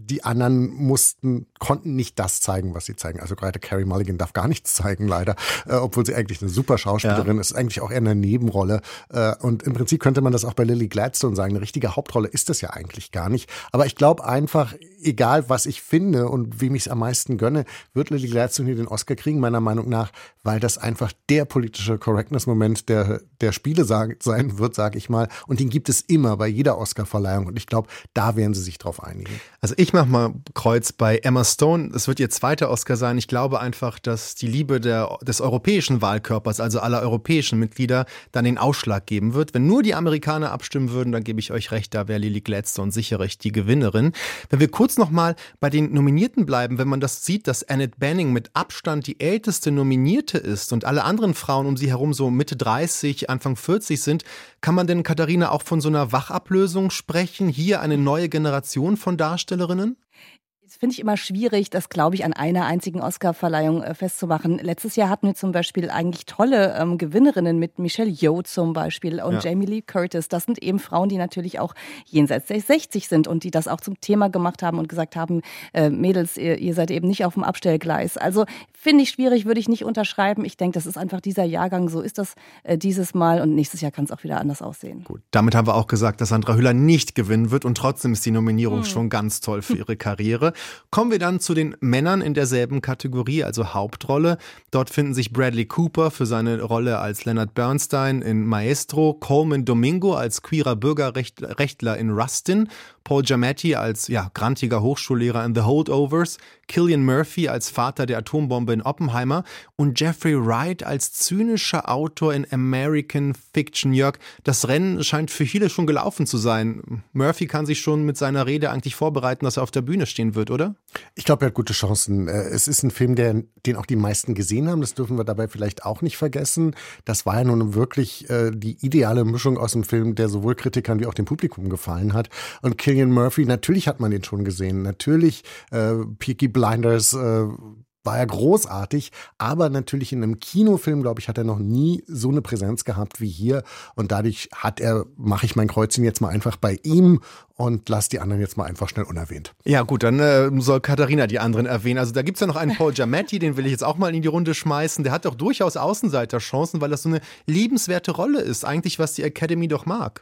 die anderen mussten, konnten nicht das zeigen, was sie zeigen. Also gerade Carey Mulligan darf gar nichts zeigen, leider, äh, obwohl sie eigentlich eine super Schauspielerin ja. ist, eigentlich auch eher eine Nebenrolle. Äh, und im Prinzip könnte man das auch bei Lily Gladstone sagen. Eine richtige Hauptrolle ist das ja eigentlich gar nicht. Aber ich glaube einfach, egal was ich finde und wem ich es am meisten gönne, wird Lily Gladstone hier den Oscar kriegen, meiner Meinung nach, weil das einfach der politische Correctness-Moment der, der Spiele sag, sein wird, sage ich mal. Und den gibt es immer bei jeder Oscar-Verleihung. Und ich glaube, da werden sie sich drauf einigen. Also ich mache mal Kreuz bei Emma Stone. Es wird ihr zweiter Oscar sein. Ich glaube einfach, dass die Liebe der, des europäischen Wahlkörpers, also aller europäischen Mitglieder, dann den Ausschlag geben wird. Wenn nur die Amerikaner abstimmen würden, dann gebe ich euch recht, da wäre Lily Gladstone sicherlich die Gewinnerin. Wenn wir kurz noch mal bei den Nominierten bleiben, wenn man das sieht, dass Annette Bening mit Abstand die älteste Nominierte ist und alle anderen Frauen um sie herum so Mitte dreißig, Anfang vierzig sind, kann man denn, Katharina, auch von so einer Wachablösung sprechen? Hier eine neue Generation von Darstellerinnen? Das finde ich immer schwierig, das, glaube ich, an einer einzigen Oscarverleihung äh, festzumachen. Letztes Jahr hatten wir zum Beispiel eigentlich tolle ähm, Gewinnerinnen mit Michelle Yeoh zum Beispiel und ja. Jamie Lee Curtis. Das sind eben Frauen, die natürlich auch jenseits der sechzig sind und die das auch zum Thema gemacht haben und gesagt haben, äh, Mädels, ihr, ihr seid eben nicht auf dem Abstellgleis. Also finde ich schwierig, würde ich nicht unterschreiben. Ich denke, das ist einfach dieser Jahrgang, so ist das äh, dieses Mal und nächstes Jahr kann es auch wieder anders aussehen. Gut, damit haben wir auch gesagt, dass Sandra Hüller nicht gewinnen wird und trotzdem ist die Nominierung hm. schon ganz toll für ihre Karriere. Kommen wir dann zu den Männern in derselben Kategorie, also Hauptrolle. Dort finden sich Bradley Cooper für seine Rolle als Leonard Bernstein in Maestro, Coleman Domingo als queerer Bürgerrechtler in Rustin, Paul Giamatti als ja, grantiger Hochschullehrer in The Holdovers, Cillian Murphy als Vater der Atombombe in Oppenheimer und Jeffrey Wright als zynischer Autor in American Fiction. Jörg, das Rennen scheint für viele schon gelaufen zu sein. Murphy kann sich schon mit seiner Rede eigentlich vorbereiten, dass er auf der Bühne stehen wird, oder? Ich glaube, er hat gute Chancen. Es ist ein Film, der, den auch die meisten gesehen haben. Das dürfen wir dabei vielleicht auch nicht vergessen. Das war ja nun wirklich äh, die ideale Mischung aus dem Film, der sowohl Kritikern wie auch dem Publikum gefallen hat. Und Cillian Murphy, natürlich hat man den schon gesehen. Natürlich äh, Peaky Blinders äh, war er großartig, aber natürlich in einem Kinofilm, glaube ich, hat er noch nie so eine Präsenz gehabt wie hier und dadurch hat er, mache ich mein Kreuzchen jetzt mal einfach bei ihm und lass die anderen jetzt mal einfach schnell unerwähnt. Ja gut, dann äh, soll Katharina die anderen erwähnen. Also da gibt's ja noch einen Paul Giamatti, den will ich jetzt auch mal in die Runde schmeißen. Der hat doch durchaus Außenseiterchancen, weil das so eine liebenswerte Rolle ist, eigentlich was die Academy doch mag.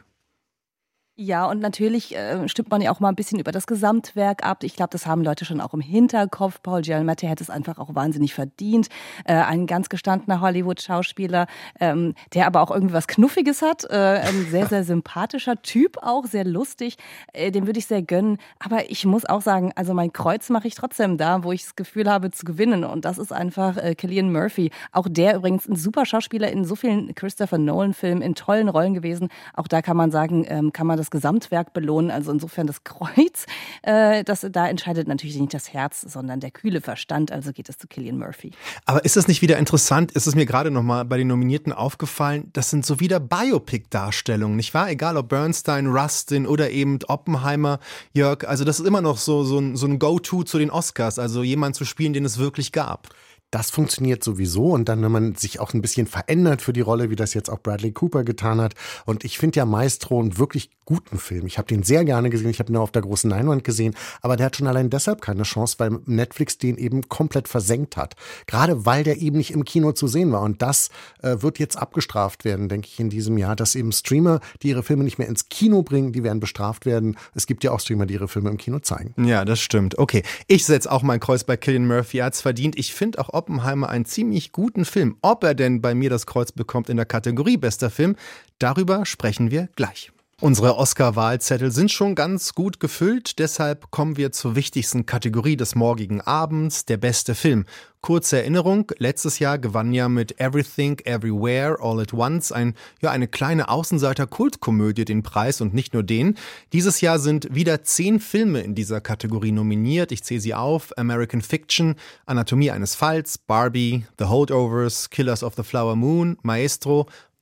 Ja, und natürlich äh, stimmt man ja auch mal ein bisschen über das Gesamtwerk ab. Ich glaube, das haben Leute schon auch im Hinterkopf. Paul Giamatti hätte es einfach auch wahnsinnig verdient. Äh, ein ganz gestandener Hollywood-Schauspieler, ähm, der aber auch irgendwie was Knuffiges hat. Äh, ein sehr, sehr sympathischer Typ auch, sehr lustig. Äh, den würde ich sehr gönnen. Aber ich muss auch sagen, also mein Kreuz mache ich trotzdem da, wo ich das Gefühl habe zu gewinnen. Und das ist einfach äh, Cillian Murphy. Auch der übrigens ein super Schauspieler in so vielen Christopher Nolan-Filmen, in tollen Rollen gewesen. Auch da kann man sagen, ähm, kann man das Gesamtwerk belohnen, also insofern das Kreuz, äh, das, da entscheidet natürlich nicht das Herz, sondern der kühle Verstand, also geht es zu Cillian Murphy. Aber ist das nicht wieder interessant, ist es mir gerade nochmal bei den Nominierten aufgefallen, das sind so wieder Biopic-Darstellungen, nicht wahr? Egal ob Bernstein, Rustin oder eben Oppenheimer, Jörg, also das ist immer noch so, so ein, so ein Go-To zu den Oscars, also jemand zu spielen, den es wirklich gab. Das funktioniert sowieso und dann, wenn man sich auch ein bisschen verändert für die Rolle, wie das jetzt auch Bradley Cooper getan hat. Und ich finde ja Maestro einen wirklich guten Film. Ich habe den sehr gerne gesehen, ich habe ihn auch auf der großen Leinwand gesehen, aber der hat schon allein deshalb keine Chance, weil Netflix den eben komplett versenkt hat. Gerade weil der eben nicht im Kino zu sehen war. Und das äh, wird jetzt abgestraft werden, denke ich, in diesem Jahr, dass eben Streamer, die ihre Filme nicht mehr ins Kino bringen, die werden bestraft werden. Es gibt ja auch Streamer, die ihre Filme im Kino zeigen. Ja, das stimmt. Okay, ich setze auch mein Kreuz bei Cillian Murphy. Er hat's verdient. Ich finde auch Oppenheimer einen ziemlich guten Film. Ob er denn bei mir das Kreuz bekommt in der Kategorie Bester Film, darüber sprechen wir gleich. Unsere Oscar-Wahlzettel sind schon ganz gut gefüllt, deshalb kommen wir zur wichtigsten Kategorie des morgigen Abends, der beste Film. Kurze Erinnerung, letztes Jahr gewann ja mit Everything, Everywhere, All at Once ein, ja, eine kleine Außenseiter-Kultkomödie den Preis und nicht nur den. Dieses Jahr sind wieder zehn Filme in dieser Kategorie nominiert. Ich zähle sie auf: American Fiction, Anatomie eines Falls, Barbie, The Holdovers, Killers of the Flower Moon, Maestro,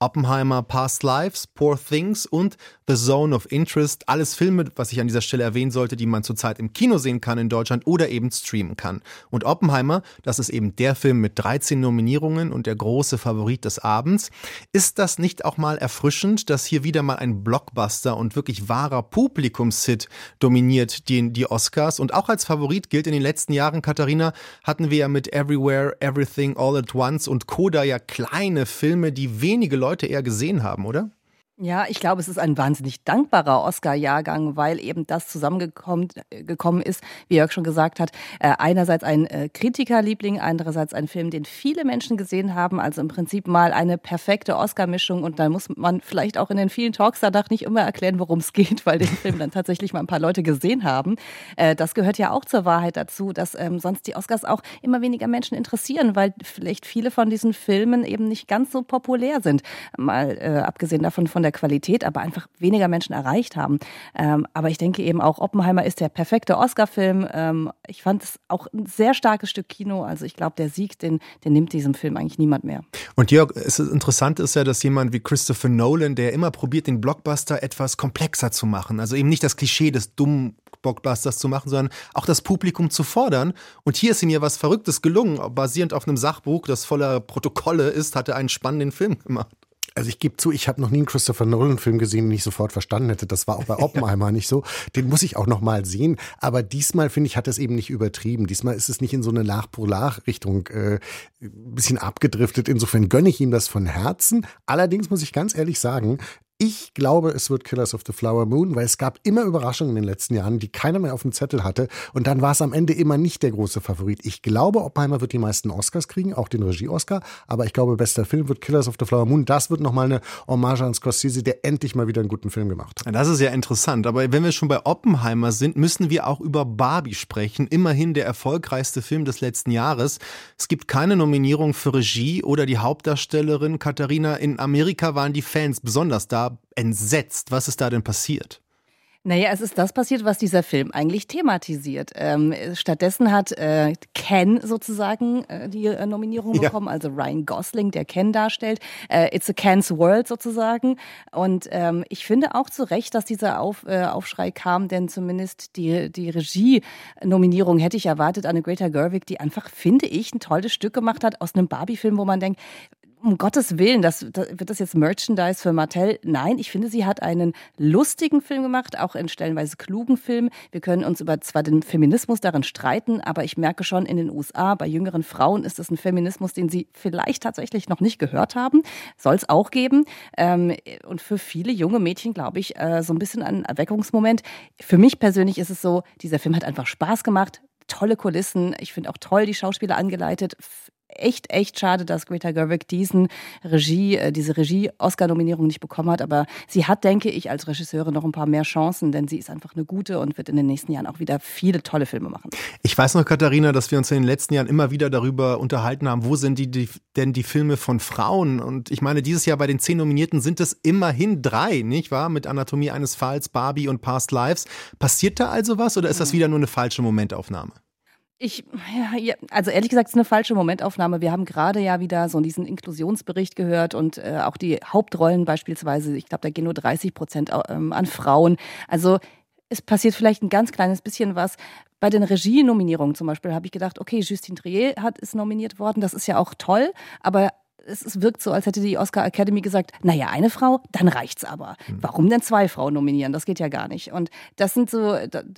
Oppenheimer, Past Lives, Poor Things und The Zone of Interest. Alles Filme, was ich an dieser Stelle erwähnen sollte, die man zurzeit im Kino sehen kann in Deutschland oder eben streamen kann. Und Oppenheimer, das ist eben der Film mit dreizehn Nominierungen und der große Favorit des Abends. Ist das nicht auch mal erfrischend, dass hier wieder mal ein Blockbuster und wirklich wahrer Publikumshit dominiert die, die Oscars? Und auch als Favorit gilt in den letzten Jahren, Katharina, hatten wir ja mit Everywhere, Everything, All at Once und Coda ja kleine Filme, die wenige Leute eher gesehen haben, oder? Ja, ich glaube, es ist ein wahnsinnig dankbarer Oscar-Jahrgang, weil eben das zusammengekommen gekommen ist, wie Jörg schon gesagt hat. Äh, einerseits ein äh, Kritikerliebling, andererseits ein Film, den viele Menschen gesehen haben. Also im Prinzip mal eine perfekte Oscar-Mischung. Und dann muss man vielleicht auch in den vielen Talks danach nicht immer erklären, worum es geht, weil den Film dann tatsächlich mal ein paar Leute gesehen haben. Äh, das gehört ja auch zur Wahrheit dazu, dass ähm, sonst die Oscars auch immer weniger Menschen interessieren, weil vielleicht viele von diesen Filmen eben nicht ganz so populär sind. Mal äh, abgesehen davon von der Qualität, aber einfach weniger Menschen erreicht haben. Ähm, aber ich denke eben auch, Oppenheimer ist der perfekte Oscar-Film. Ähm, ich fand es auch ein sehr starkes Stück Kino. Also ich glaube, der Sieg, den, den nimmt diesem Film eigentlich niemand mehr. Und Jörg, es ist interessant ist ja, dass jemand wie Christopher Nolan, der immer probiert, den Blockbuster etwas komplexer zu machen. Also eben nicht das Klischee des dummen Blockbusters zu machen, sondern auch das Publikum zu fordern. Und hier ist ihm ja was Verrücktes gelungen. Basierend auf einem Sachbuch, das voller Protokolle ist, hat er einen spannenden Film gemacht. Also ich gebe zu, ich habe noch nie einen Christopher Nolan-Film gesehen, den ich sofort verstanden hätte. Das war auch bei Oppenheimer nicht so. Den muss ich auch noch mal sehen. Aber diesmal, finde ich, hat es eben nicht übertrieben. Diesmal ist es nicht in so eine Lach-pro-Lach-Richtung äh, ein bisschen abgedriftet. Insofern gönne ich ihm das von Herzen. Allerdings muss ich ganz ehrlich sagen, ich glaube, es wird Killers of the Flower Moon, weil es gab immer Überraschungen in den letzten Jahren, die keiner mehr auf dem Zettel hatte. Und dann war es am Ende immer nicht der große Favorit. Ich glaube, Oppenheimer wird die meisten Oscars kriegen, auch den Regie-Oscar. Aber ich glaube, bester Film wird Killers of the Flower Moon. Das wird nochmal eine Hommage an Scorsese, der endlich mal wieder einen guten Film gemacht hat. Das ist ja interessant. Aber wenn wir schon bei Oppenheimer sind, müssen wir auch über Barbie sprechen. Immerhin der erfolgreichste Film des letzten Jahres. Es gibt keine Nominierung für Regie oder die Hauptdarstellerin. Katharina, in Amerika waren die Fans besonders da entsetzt. Was ist da denn passiert? Naja, es ist das passiert, was dieser Film eigentlich thematisiert. Ähm, stattdessen hat äh, Ken sozusagen äh, die äh, Nominierung Ja. bekommen, also Ryan Gosling, der Ken darstellt. Äh, It's a Ken's World sozusagen. Und ähm, ich finde auch zu Recht, dass dieser Auf, äh, Aufschrei kam, denn zumindest die, die Regie-Nominierung hätte ich erwartet an eine Greta Gerwig, die einfach, finde ich, ein tolles Stück gemacht hat aus einem Barbie-Film, wo man denkt, um Gottes Willen, das, das, wird das jetzt Merchandise für Mattel? Nein, ich finde, sie hat einen lustigen Film gemacht, auch einen stellenweise klugen Film. Wir können uns über zwar den Feminismus darin streiten, aber ich merke schon, in den U S A, bei jüngeren Frauen ist es ein Feminismus, den sie vielleicht tatsächlich noch nicht gehört haben. Soll es auch geben. Ähm, und für viele junge Mädchen, glaube ich, äh, so ein bisschen ein Erweckungsmoment. Für mich persönlich ist es so, dieser Film hat einfach Spaß gemacht. Tolle Kulissen. Ich finde auch toll die Schauspieler angeleitet. Echt, echt schade, dass Greta Gerwig diesen Regie, äh, diese Regie-Oscar-Nominierung nicht bekommen hat. Aber sie hat, denke ich, als Regisseurin noch ein paar mehr Chancen, denn sie ist einfach eine gute und wird in den nächsten Jahren auch wieder viele tolle Filme machen. Ich weiß noch, Katharina, dass wir uns in den letzten Jahren immer wieder darüber unterhalten haben, wo sind die, die, denn die Filme von Frauen? Und ich meine, dieses Jahr bei den zehn Nominierten sind es immerhin drei, nicht wahr? Mit Anatomie eines Falls, Barbie und Past Lives. Passiert da also was oder ist das wieder nur eine falsche Momentaufnahme? Ich, ja, ja, also ehrlich gesagt, es ist eine falsche Momentaufnahme. Wir haben gerade ja wieder so diesen Inklusionsbericht gehört und äh, auch die Hauptrollen beispielsweise, ich glaube, da gehen nur dreißig Prozent ähm, an Frauen. Also es passiert vielleicht ein ganz kleines bisschen was. Bei den Regie-Nominierungen zum Beispiel habe ich gedacht, okay, Justine Triet hat, ist nominiert worden, das ist ja auch toll, aber es wirkt so, als hätte die Oscar Academy gesagt, naja, eine Frau, dann reicht's aber. Warum denn zwei Frauen nominieren? Das geht ja gar nicht. Und das sind so...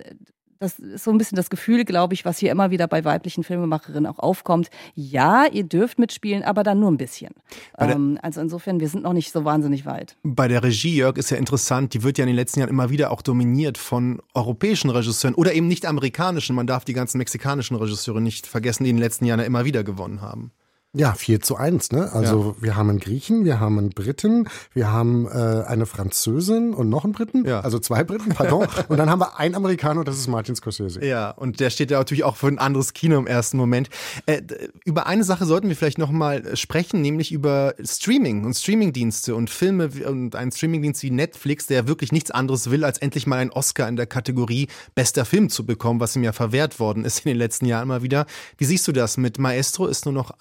Das ist so ein bisschen das Gefühl, glaube ich, was hier immer wieder bei weiblichen Filmemacherinnen auch aufkommt. Ja, ihr dürft mitspielen, aber dann nur ein bisschen. Ähm, also insofern, wir sind noch nicht so wahnsinnig weit. Bei der Regie, Jörg, ist ja interessant, die wird ja in den letzten Jahren immer wieder auch dominiert von europäischen Regisseuren oder eben nicht amerikanischen. Man darf die ganzen mexikanischen Regisseure nicht vergessen, die in den letzten Jahren ja immer wieder gewonnen haben. Ja, vier zu eins, ne? Also ja. Wir haben einen Griechen, wir haben einen Briten, wir haben äh, eine Französin und noch einen Briten, ja. Also zwei Briten, pardon. Und dann haben wir einen Amerikaner, das ist Martin Scorsese. Ja, und der steht ja natürlich auch für ein anderes Kino im ersten Moment. Äh, über eine Sache sollten wir vielleicht noch mal sprechen, nämlich über Streaming und Streamingdienste und Filme und einen Streamingdienst wie Netflix, der wirklich nichts anderes will, als endlich mal einen Oscar in der Kategorie bester Film zu bekommen, was ihm ja verwehrt worden ist in den letzten Jahren immer wieder. Wie siehst du das? Mit Maestro ist nur noch eine Produktion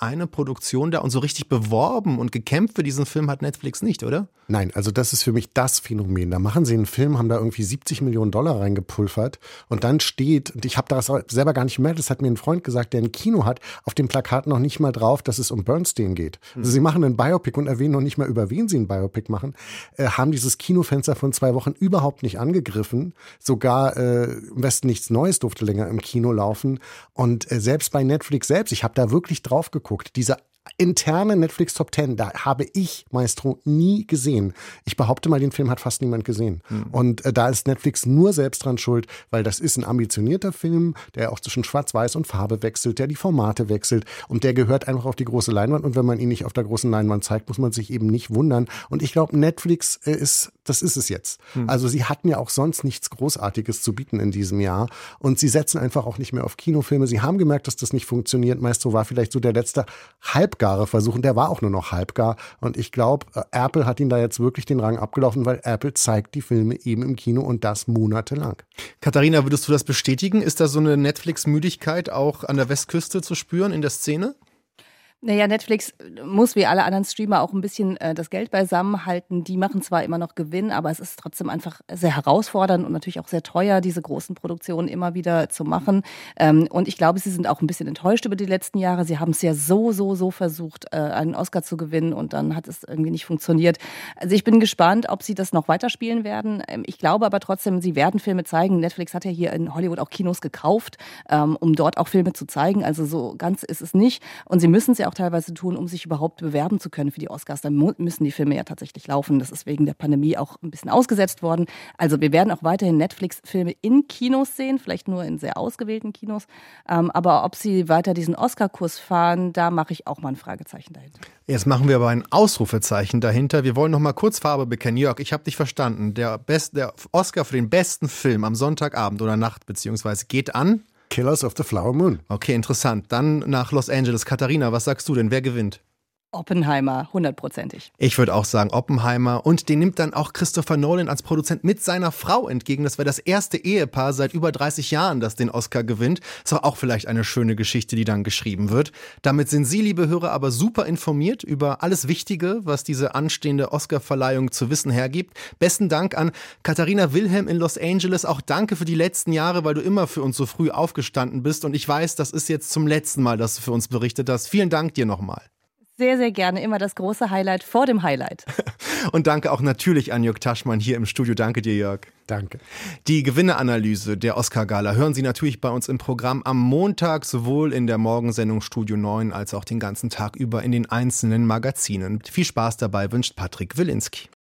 Produktion da und so richtig beworben und gekämpft für diesen Film hat Netflix nicht, oder? Nein, also das ist für mich das Phänomen. Da machen sie einen Film, haben da irgendwie siebzig Millionen Dollar reingepulvert und dann steht, und ich habe das selber gar nicht gemerkt, das hat mir ein Freund gesagt, der ein Kino hat, auf dem Plakat noch nicht mal drauf, dass es um Bernstein geht. Also sie machen einen Biopic und erwähnen noch nicht mal, über wen sie ein Biopic machen, äh, haben dieses Kinofenster von zwei Wochen überhaupt nicht angegriffen. Sogar äh, im Westen nichts Neues durfte länger im Kino laufen. Und äh, selbst bei Netflix selbst, ich habe da wirklich drauf geguckt, dieser interne Netflix Top Ten, da habe ich Maestro nie gesehen. Ich behaupte mal, den Film hat fast niemand gesehen. Mhm. Und äh, da ist Netflix nur selbst dran schuld, weil das ist ein ambitionierter Film, der auch zwischen Schwarz-Weiß und Farbe wechselt, der die Formate wechselt und der gehört einfach auf die große Leinwand. Und wenn man ihn nicht auf der großen Leinwand zeigt, muss man sich eben nicht wundern. Und ich glaube, Netflix äh, ist, das ist es jetzt. Mhm. Also sie hatten ja auch sonst nichts Großartiges zu bieten in diesem Jahr und sie setzen einfach auch nicht mehr auf Kinofilme. Sie haben gemerkt, dass das nicht funktioniert. Maestro war vielleicht so der letzte halb Versuchen, der war auch nur noch halbgar und ich glaube, Apple hat ihn da jetzt wirklich den Rang abgelaufen, weil Apple zeigt die Filme eben im Kino und das monatelang. Katharina, würdest du das bestätigen? Ist da so eine Netflix-Müdigkeit auch an der Westküste zu spüren in der Szene? Naja, Netflix muss wie alle anderen Streamer auch ein bisschen äh, das Geld beisammen halten. Die machen zwar immer noch Gewinn, aber es ist trotzdem einfach sehr herausfordernd und natürlich auch sehr teuer, diese großen Produktionen immer wieder zu machen. Ähm, und ich glaube, sie sind auch ein bisschen enttäuscht über die letzten Jahre. Sie haben es ja so, so, so versucht, äh, einen Oscar zu gewinnen und dann hat es irgendwie nicht funktioniert. Also ich bin gespannt, ob sie das noch weiterspielen werden. Ähm, ich glaube aber trotzdem, sie werden Filme zeigen. Netflix hat ja hier in Hollywood auch Kinos gekauft, ähm, um dort auch Filme zu zeigen. Also so ganz ist es nicht. Und sie müssen es ja auch teilweise tun, um sich überhaupt bewerben zu können für die Oscars. Dann müssen die Filme ja tatsächlich laufen. Das ist wegen der Pandemie auch ein bisschen ausgesetzt worden. Also wir werden auch weiterhin Netflix-Filme in Kinos sehen, vielleicht nur in sehr ausgewählten Kinos. Ähm, aber ob sie weiter diesen Oscar-Kurs fahren, da mache ich auch mal ein Fragezeichen dahinter. Jetzt machen wir aber ein Ausrufezeichen dahinter. Wir wollen noch mal kurz Farbe bekennen. Jörg, ich habe dich verstanden. Der, Best, der Oscar für den besten Film am Sonntagabend oder Nacht beziehungsweise geht an Killers of the Flower Moon. Okay, interessant. Dann nach Los Angeles. Katharina, was sagst du denn? Wer gewinnt? Oppenheimer, hundertprozentig. Ich würde auch sagen Oppenheimer. Und den nimmt dann auch Christopher Nolan als Produzent mit seiner Frau entgegen. Das wäre das erste Ehepaar seit über dreißig Jahren, das den Oscar gewinnt. Ist doch auch vielleicht eine schöne Geschichte, die dann geschrieben wird. Damit sind Sie, liebe Hörer, aber super informiert über alles Wichtige, was diese anstehende Oscarverleihung zu wissen hergibt. Besten Dank an Katharina Wilhelm in Los Angeles. Auch danke für die letzten Jahre, weil du immer für uns so früh aufgestanden bist. Und ich weiß, das ist jetzt zum letzten Mal, dass du für uns berichtet hast. Vielen Dank dir nochmal. Sehr, sehr gerne. Immer das große Highlight vor dem Highlight. Und danke auch natürlich an Jörg Taschmann hier im Studio. Danke dir, Jörg. Danke. Die Gewinneranalyse der Oscar-Gala hören Sie natürlich bei uns im Programm am Montag, sowohl in der Morgensendung Studio neun als auch den ganzen Tag über in den einzelnen Magazinen. Viel Spaß dabei wünscht Patrick Wilinski.